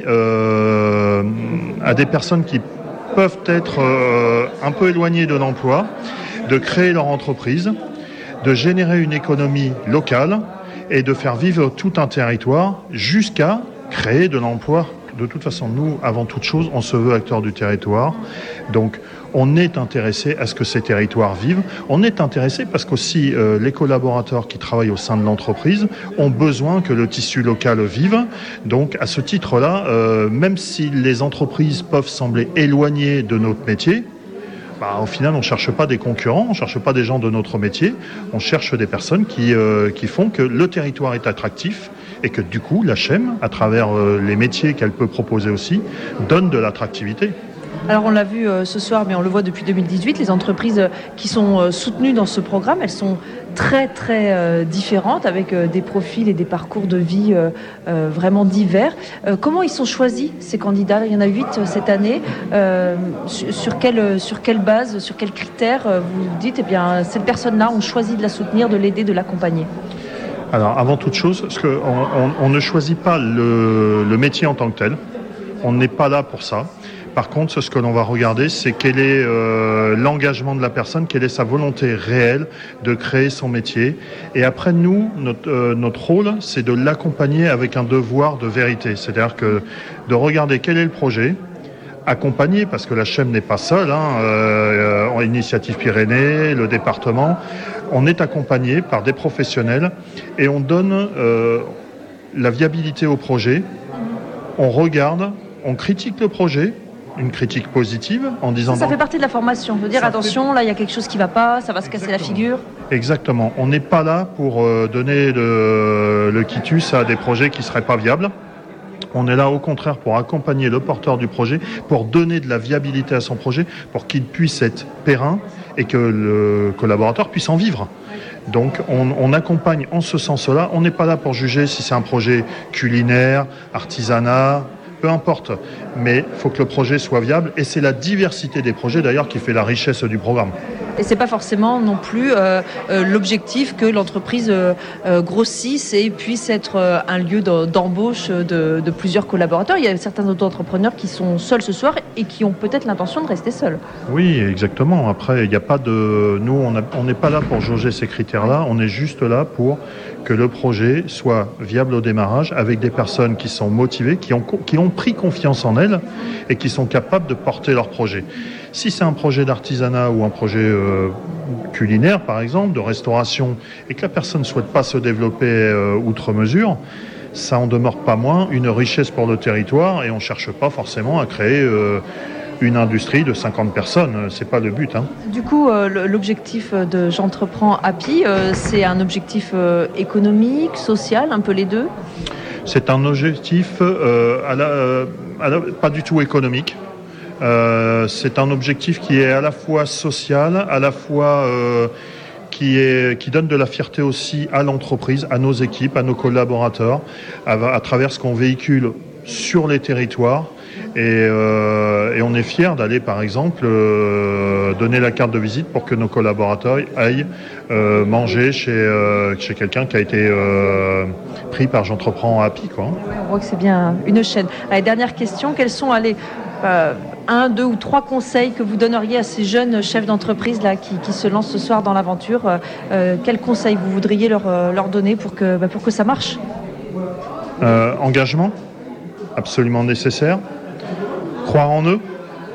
euh, à des personnes qui peuvent être euh, un peu éloignées de l'emploi de créer leur entreprise, de générer une économie locale et de faire vivre tout un territoire jusqu'à créer de l'emploi. De toute façon, nous, avant toute chose, on se veut acteur du territoire. Donc, on est intéressé à ce que ces territoires vivent. On est intéressé parce qu'aussi euh, les collaborateurs qui travaillent au sein de l'entreprise ont besoin que le tissu local vive. Donc, à ce titre-là, euh, même si les entreprises peuvent sembler éloignées de notre métier, bah, au final, on ne cherche pas des concurrents, on ne cherche pas des gens de notre métier, on cherche des personnes qui, euh, qui font que le territoire est attractif et que du coup, la C H E M, à travers euh, les métiers qu'elle peut proposer aussi, donne de l'attractivité. Alors on l'a vu euh, ce soir, mais on le voit depuis deux mille dix-huit, les entreprises euh, qui sont euh, soutenues dans ce programme, elles sont très très euh, différentes, avec euh, des profils et des parcours de vie euh, euh, vraiment divers. Euh, comment ils sont choisis, ces candidats ? Il y en a huit euh, cette année. Euh, sur, sur, quelle, sur quelle base, sur quels critères euh, vous dites, eh bien, cette personne-là, on choisit de la soutenir, de l'aider, de l'accompagner ? Alors avant toute chose, parce qu'on on, on ne choisit pas le, le métier en tant que tel, on n'est pas là pour ça. Par contre, ce que l'on va regarder, c'est quel est euh, l'engagement de la personne, quelle est sa volonté réelle de créer son métier. Et après, nous, notre, euh, notre rôle, c'est de l'accompagner avec un devoir de vérité. C'est-à-dire que de regarder quel est le projet, accompagner, parce que la C H E M n'est pas seule, hein, euh, en Initiative Pyrénées, le département, on est accompagné par des professionnels et on donne euh, la viabilité au projet, on regarde, on critique le projet, une critique positive en disant... Ça, ça fait partie de la formation, de dire attention, fait... là il y a quelque chose qui ne va pas, ça va se casser la figure. Exactement, on n'est pas là pour euh, donner le, le quitus à des projets qui ne seraient pas viables. On est là au contraire pour accompagner le porteur du projet, pour donner de la viabilité à son projet, pour qu'il puisse être périn et que le collaborateur puisse en vivre. Donc on, on accompagne en ce sens-là, on n'est pas là pour juger si c'est un projet culinaire, artisanat, peu importe, mais il faut que le projet soit viable et c'est la diversité des projets d'ailleurs qui fait la richesse du programme. Et c'est pas forcément non plus euh, euh, l'objectif que l'entreprise euh, euh, grossisse et puisse être euh, un lieu d'embauche de, de plusieurs collaborateurs. Il y a certains auto-entrepreneurs qui sont seuls ce soir et qui ont peut-être l'intention de rester seuls. Oui, exactement. Après, il n'y a pas de... Nous, on n'est pas là pour jauger ces critères-là. On est juste là pour que le projet soit viable au démarrage avec des personnes qui sont motivées, qui ont, qui ont pris confiance en elles et qui sont capables de porter leur projet. Si c'est un projet d'artisanat ou un projet euh, culinaire, par exemple, de restauration, et que la personne ne souhaite pas se développer euh, outre mesure, ça en demeure pas moins une richesse pour le territoire et on ne cherche pas forcément à créer euh, une industrie de cinquante personnes. C'est pas le but. Hein. Du coup, euh, l'objectif de J'entreprends Happy, euh, c'est un objectif euh, économique, social, un peu les deux ? C'est un objectif euh, à la, euh, à la, pas du tout économique. Euh, c'est un objectif qui est à la fois social, à la fois euh, qui, est, qui donne de la fierté aussi à l'entreprise, à nos équipes, à nos collaborateurs, à, à travers ce qu'on véhicule sur les territoires. Et, euh, et on est fiers d'aller, par exemple, euh, donner la carte de visite pour que nos collaborateurs aillent euh, manger chez, euh, chez quelqu'un qui a été euh, pris par J'entreprends Happy, quoi. Ouais, on voit que c'est bien une chaîne. Allez, dernière question, quels sont allez, euh, un, deux ou trois conseils que vous donneriez à ces jeunes chefs d'entreprise là, qui, qui se lancent ce soir dans l'aventure euh, Quels conseils vous voudriez leur, leur donner pour que, bah, pour que ça marche euh, Engagement, absolument nécessaire. Croire en eux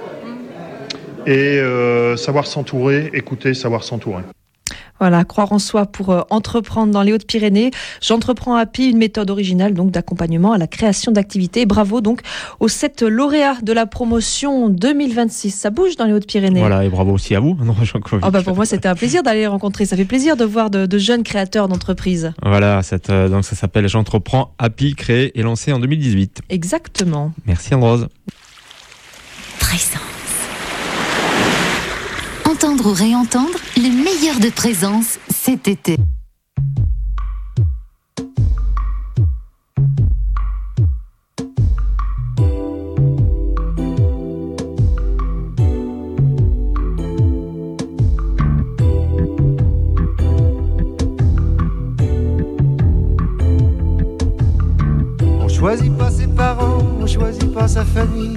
et euh, savoir s'entourer, écouter, savoir s'entourer. Voilà, croire en soi pour euh, entreprendre dans les Hautes-Pyrénées. J'entreprends Happy, une méthode originale donc d'accompagnement à la création d'activités. Et bravo donc aux sept lauréats de la promotion deux mille vingt-six. Ça bouge dans les Hautes-Pyrénées. Voilà, et bravo aussi à vous. Non, oh bah pour moi, c'était un plaisir d'aller les rencontrer. Ça fait plaisir de voir de, de jeunes créateurs d'entreprises. Voilà, cette, euh, donc ça s'appelle J'entreprends Happy, créé et lancé en deux mille dix-huit. Exactement. Merci Androse. Présence. Entendre ou réentendre, le meilleur de Présence cet été. On choisit pas ses parents, on choisit pas sa famille.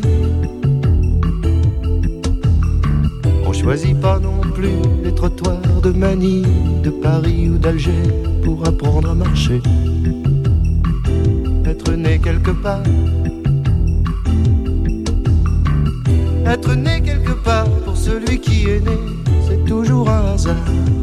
On choisit pas non plus les trottoirs de Manille, de Paris ou d'Alger pour apprendre à marcher. Être né quelque part, être né quelque part pour celui qui est né, c'est toujours un hasard.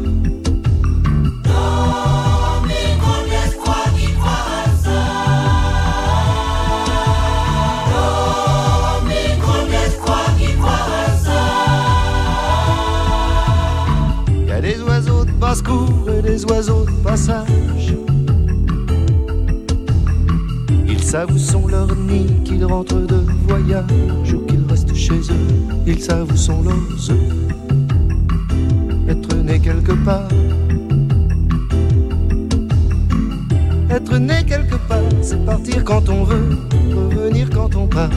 Basse-cour et des oiseaux de passage. Ils savent où sont leurs nids, qu'ils rentrent de voyage ou qu'ils restent chez eux. Ils savent où sont leurs œufs. Être né quelque part, être né quelque part, c'est partir quand on veut, revenir quand on part.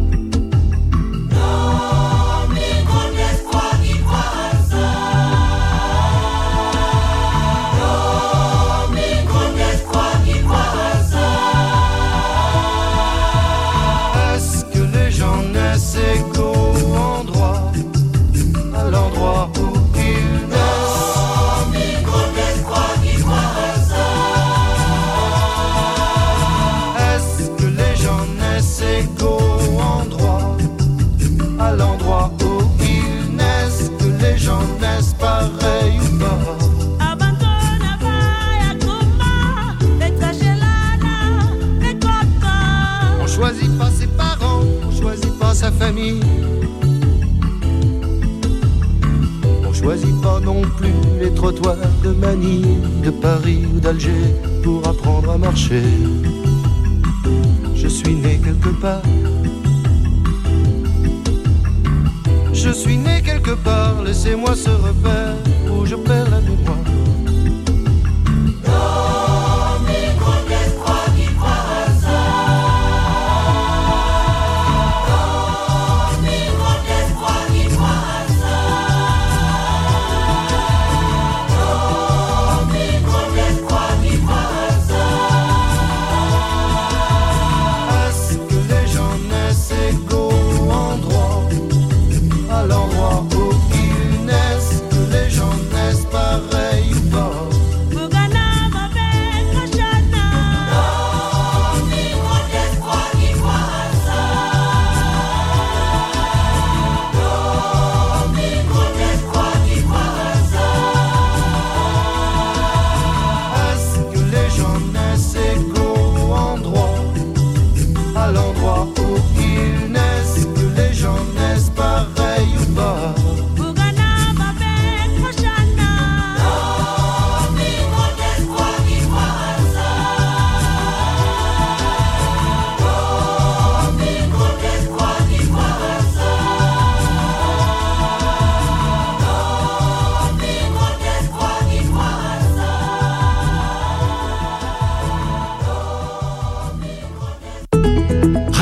Sa famille. On choisit pas non plus les trottoirs de Manille, de Paris ou d'Alger pour apprendre à marcher. Je suis né quelque part. Je suis né quelque part, laissez-moi ce repère où je perds la mémoire.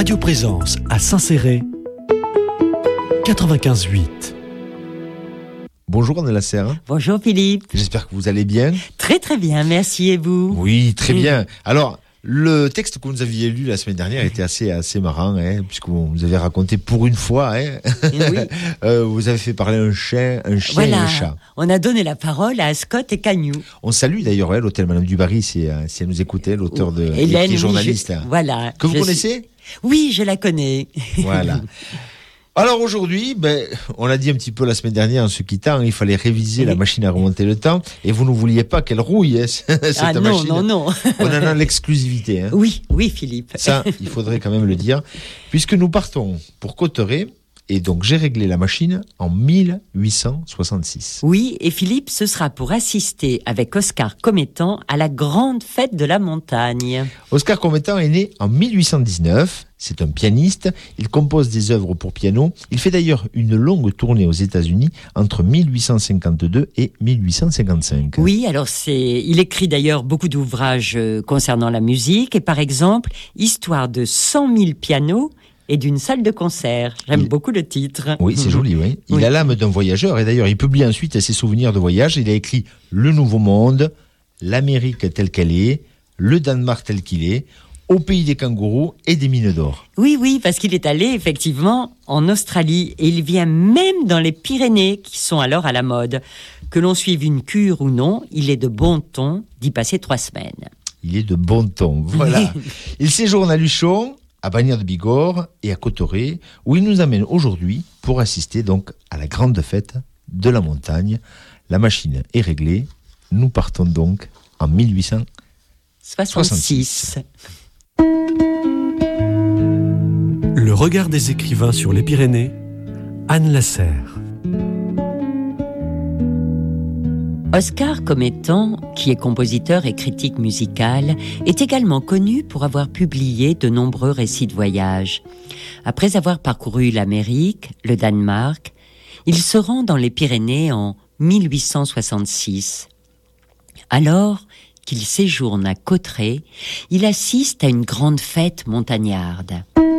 Radio Présence à Saint-Céré, quatre-vingt-quinze huit. Bonjour Anne Lasserre. Bonjour Philippe. J'espère que vous allez bien. Très très bien, merci, et vous? Oui, très bien. Alors, le texte que vous nous aviez lu la semaine dernière était assez, assez marrant, hein, puisque vous nous avez raconté pour une fois, hein, oui. euh, vous avez fait parler un chien, un chien voilà. et un chat. On a donné la parole à Scott et Cagnou. On salue d'ailleurs elle, l'hôtel Madame Dubarry, si, si elle nous écoutait, l'auteur de Hélène, qui est journaliste. oui, je, voilà. Que vous je connaissez suis... Oui, je la connais. Voilà. Alors aujourd'hui, ben, on l'a dit un petit peu la semaine dernière en se quittant, il fallait réviser oui. la machine à remonter le temps, et vous ne vouliez pas qu'elle rouille, hein, cette ah, non, machine. non, non. On en a l'exclusivité. Hein. Oui, oui, Philippe. Ça, il faudrait quand même le dire, puisque nous partons pour Cauterets, et donc j'ai réglé la machine en mille huit cent soixante-six. Oui, et Philippe, ce sera pour assister avec Oscar Comettan à la grande fête de la montagne. Oscar Comettan est né en mille huit cent dix-neuf. C'est un pianiste, il compose des œuvres pour piano. Il fait d'ailleurs une longue tournée aux États-Unis entre mille huit cent cinquante-deux et mille huit cent cinquante-cinq. Oui, alors c'est, il écrit d'ailleurs beaucoup d'ouvrages concernant la musique, et par exemple, Histoire de cent mille pianos et d'une salle de concert. J'aime il... beaucoup le titre. Oui, c'est joli, oui. Il oui. a l'âme d'un voyageur, et d'ailleurs, il publie ensuite ses souvenirs de voyage. Il a écrit Le Nouveau Monde, l'Amérique telle qu'elle est, le Danemark tel qu'il est, Au pays des kangourous et des mines d'or. Oui, oui, parce qu'il est allé effectivement en Australie, et il vient même dans les Pyrénées qui sont alors à la mode. Que l'on suive une cure ou non, il est de bon ton d'y passer trois semaines. Il est de bon ton, voilà. Il séjourne à Luchon, à Bagnères de Bigorre et à Cauterets, où il nous amène aujourd'hui pour assister donc à la grande fête de la montagne. La machine est réglée. Nous partons donc en mille huit cent soixante-six. Le regard des écrivains sur les Pyrénées, Anne Lasserre. Oscar Comettan, qui est compositeur et critique musical, est également connu pour avoir publié de nombreux récits de voyage. Après avoir parcouru l'Amérique, le Danemark, il se rend dans les Pyrénées en mille huit cent soixante-six. Alors qu'il séjourne à Cauterets, il assiste à une grande fête montagnarde.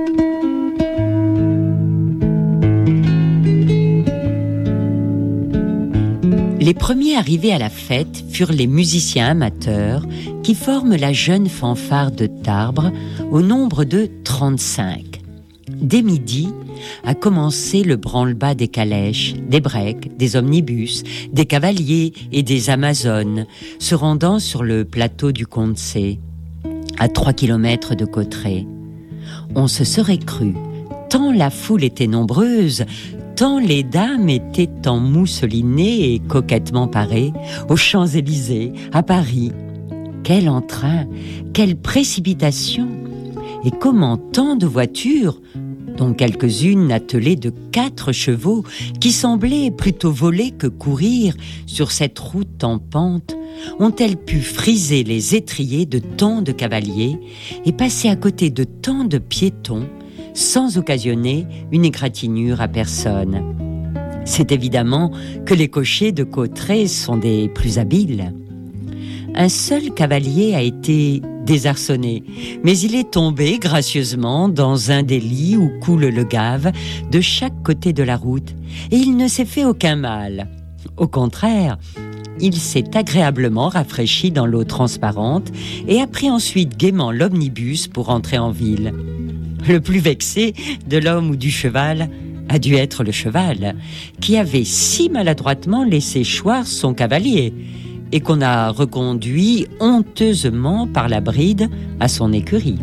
Les premiers arrivés à la fête furent les musiciens amateurs qui forment la jeune fanfare de Tarbes au nombre de trente-cinq. Dès midi a commencé le branle-bas des calèches, des breaks, des omnibus, des cavaliers et des amazones se rendant sur le plateau du Condé, à trois kilomètres de Cauterets. On se serait cru, tant la foule était nombreuse, tant les dames étaient en mousselinée et coquettement parées, aux Champs-Élysées, à Paris. Quel entrain, quelle précipitation! Et comment tant de voitures, dont quelques-unes attelées de quatre chevaux, qui semblaient plutôt voler que courir sur cette route en pente, ont-elles pu friser les étriers de tant de cavaliers et passer à côté de tant de piétons, sans occasionner une égratignure à personne. C'est évidemment que les cochers de Cauterets sont des plus habiles. Un seul cavalier a été désarçonné, mais il est tombé gracieusement dans un des lits où coule le Gave de chaque côté de la route, et il ne s'est fait aucun mal. Au contraire, il s'est agréablement rafraîchi dans l'eau transparente et a pris ensuite gaiement l'omnibus pour entrer en ville. Le plus vexé de l'homme ou du cheval a dû être le cheval, qui avait si maladroitement laissé choir son cavalier et qu'on a reconduit honteusement par la bride à son écurie.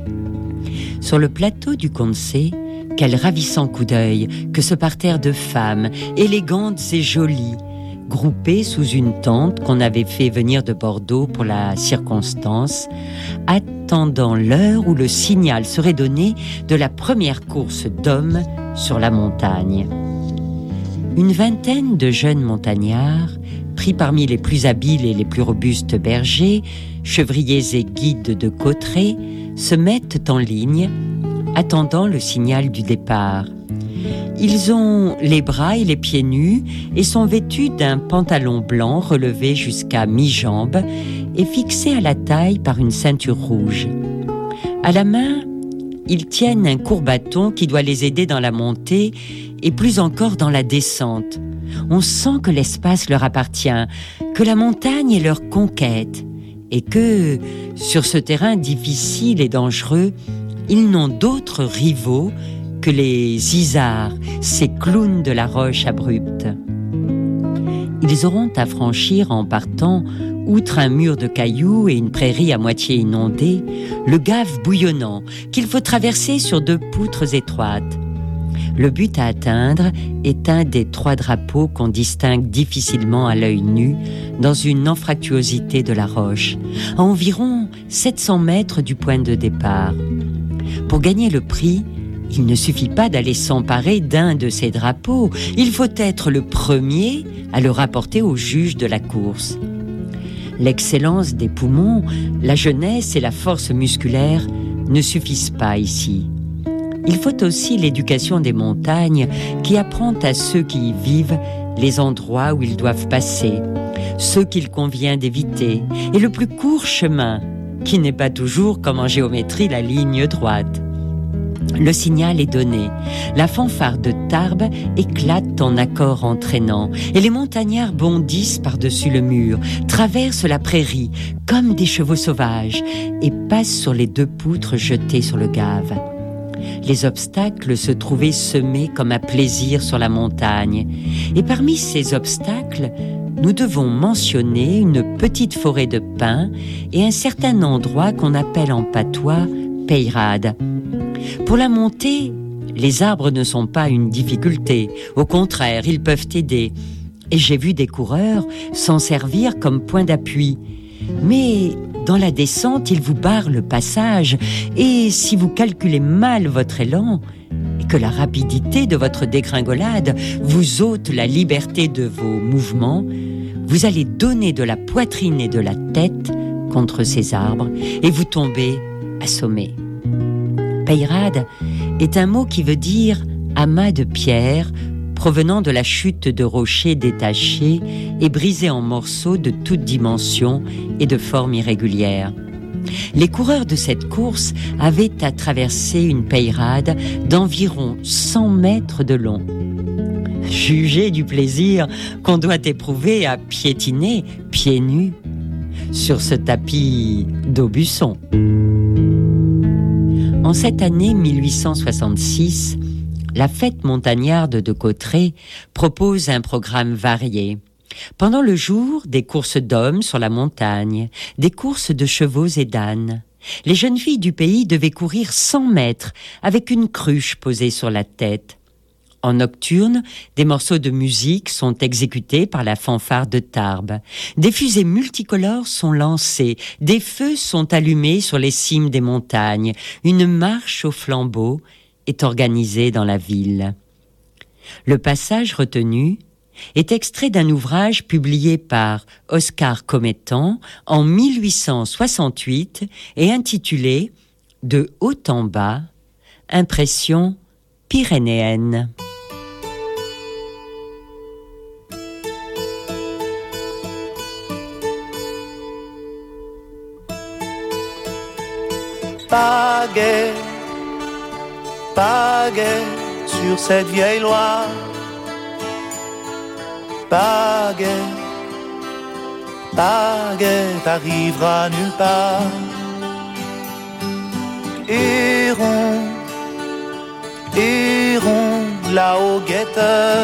Sur le plateau du Condé, quel ravissant coup d'œil que ce parterre de femmes, élégantes et jolies, groupées sous une tente qu'on avait fait venir de Bordeaux pour la circonstance, attendant l'heure où le signal serait donné de la première course d'hommes sur la montagne. Une vingtaine de jeunes montagnards, pris parmi les plus habiles et les plus robustes bergers, chevriers et guides de Cauterets, se mettent en ligne, attendant le signal du départ. Ils ont les bras et les pieds nus et sont vêtus d'un pantalon blanc relevé jusqu'à mi-jambe et fixé à la taille par une ceinture rouge. À la main, ils tiennent un court bâton qui doit les aider dans la montée et plus encore dans la descente. On sent que l'espace leur appartient, que la montagne est leur conquête et que, sur ce terrain difficile et dangereux, ils n'ont d'autres rivaux que les isards, ces clowns de la roche abrupte. Ils auront à franchir en partant, outre un mur de cailloux et une prairie à moitié inondée, le Gave bouillonnant qu'il faut traverser sur deux poutres étroites. Le but à atteindre est un des trois drapeaux qu'on distingue difficilement à l'œil nu dans une anfractuosité de la roche, à environ sept cents mètres du point de départ. Pour gagner le prix, il ne suffit pas d'aller s'emparer d'un de ces drapeaux, il faut être le premier à le rapporter au juge de la course. L'excellence des poumons, la jeunesse et la force musculaire ne suffisent pas ici. Il faut aussi l'éducation des montagnes qui apprend à ceux qui y vivent les endroits où ils doivent passer, ceux qu'il convient d'éviter, et le plus court chemin, qui n'est pas toujours, comme en géométrie, la ligne droite. Le signal est donné. La fanfare de Tarbes éclate en accords entraînants et les montagnards bondissent par-dessus le mur, traversent la prairie comme des chevaux sauvages et passent sur les deux poutres jetées sur le Gave. Les obstacles se trouvaient semés comme à plaisir sur la montagne. Et parmi ces obstacles, nous devons mentionner une petite forêt de pins et un certain endroit qu'on appelle en patois Peyrade. Pour la montée, les arbres ne sont pas une difficulté. Au contraire, ils peuvent aider. Et j'ai vu des coureurs s'en servir comme point d'appui. Mais dans la descente, ils vous barrent le passage. Et si vous calculez mal votre élan, et que la rapidité de votre dégringolade vous ôte la liberté de vos mouvements, vous allez donner de la poitrine et de la tête contre ces arbres et vous tombez assommé. Peyrade est un mot qui veut dire amas de pierre, provenant de la chute de rochers détachés et brisés en morceaux de toutes dimensions et de formes irrégulières. Les coureurs de cette course avaient à traverser une peyrade d'environ cent mètres de long. Jugez du plaisir qu'on doit éprouver à piétiner, pieds nus, sur ce tapis d'Aubusson. En cette année mille huit cent soixante-six, la fête montagnarde de Cauterets propose un programme varié. Pendant le jour, des courses d'hommes sur la montagne, des courses de chevaux et d'ânes. Les jeunes filles du pays devaient courir cent mètres avec une cruche posée sur la tête. En nocturne, des morceaux de musique sont exécutés par la fanfare de Tarbes. Des fusées multicolores sont lancées, des feux sont allumés sur les cimes des montagnes. Une marche au flambeau est organisée dans la ville. Le passage retenu est extrait d'un ouvrage publié par Oscar Commettant en mille huit cent soixante-huit et intitulé « De haut en bas, impression pyrénéenne ». Pagaie, pagaie sur cette vieille loi. Pagaie, pagaie, t'arriveras nulle part. Héron, héron, là-haut guetteur.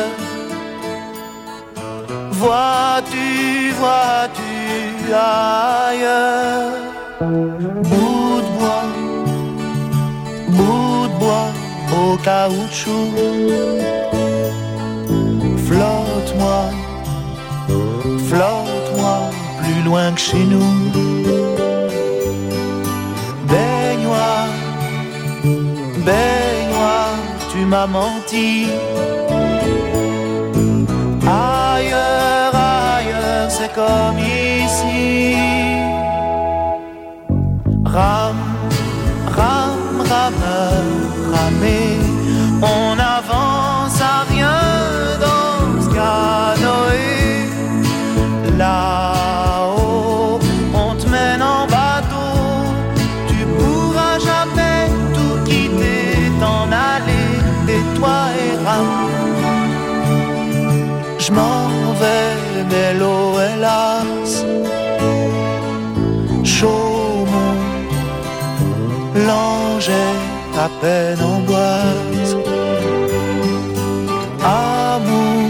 Vois-tu, vois-tu ailleurs? Bout de bois, bout de bois au caoutchouc. Flotte-moi, flotte-moi plus loin que chez nous. Baigne-moi, baigne-moi, tu m'as menti. Ailleurs, ailleurs, c'est comme ici. Rame, rame, rameur, ramé, on avance à rien dans ce canoë. Là-haut, on te mène en bateau, tu pourras jamais tout quitter. je m'en vais, bello, hélas. Chaumont, Langeais, à peine Amboise. Amour,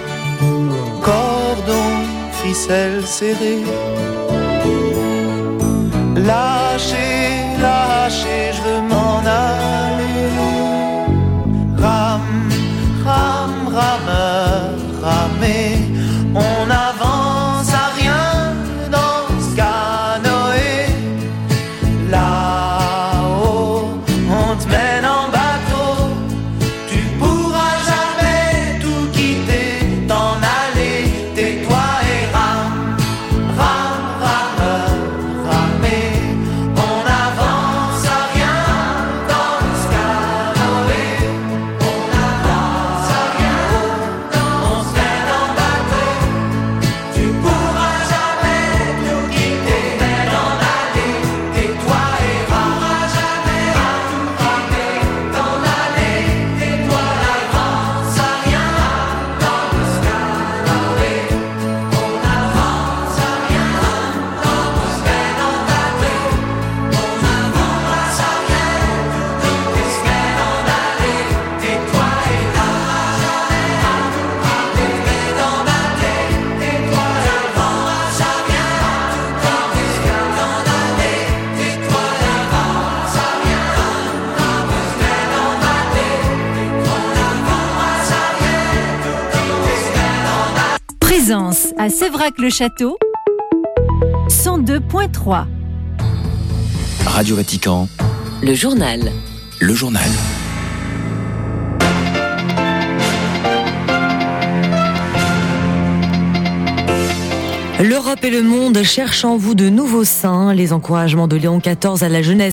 cordon, ficelle serrée. Lâchez, lâchez, je veux m'en aller. Ram, ram, rameur, ramé. On n'avance à rien dans ce canoë. Là-haut, on te mène en bateau. Tu pourras jamais tout quitter, t'en aller, tais-toi et rame, rame, rameur, ramé. On n'avance à rien dans ce canoë. On n'avance à rien, on se mène en bateau. Tu pourras jamais tout quitter, t'en aller, tais-toi et rame, jamais ramé, t'en aller, tais-toi et n'avance à rien dans ce canoë. On n'avance à rien, on se mène en bateau. On n'avance à rien, on se mène en aller, tais-toi et rame, jamais ramé, t'en aller, tais-toi et n'avance à rien dans ce canoë. Tais-toi et n'avance à rien, on se mène en bateau. On n'avance à rien, on se mène en aller. Présence à Sévrac-le-Château, cent deux point trois. Radio Vatican, Le journal. le journal. L'Europe et le monde cherchent en vous de nouveaux saints. Les encouragements de Léon quatorze à la jeunesse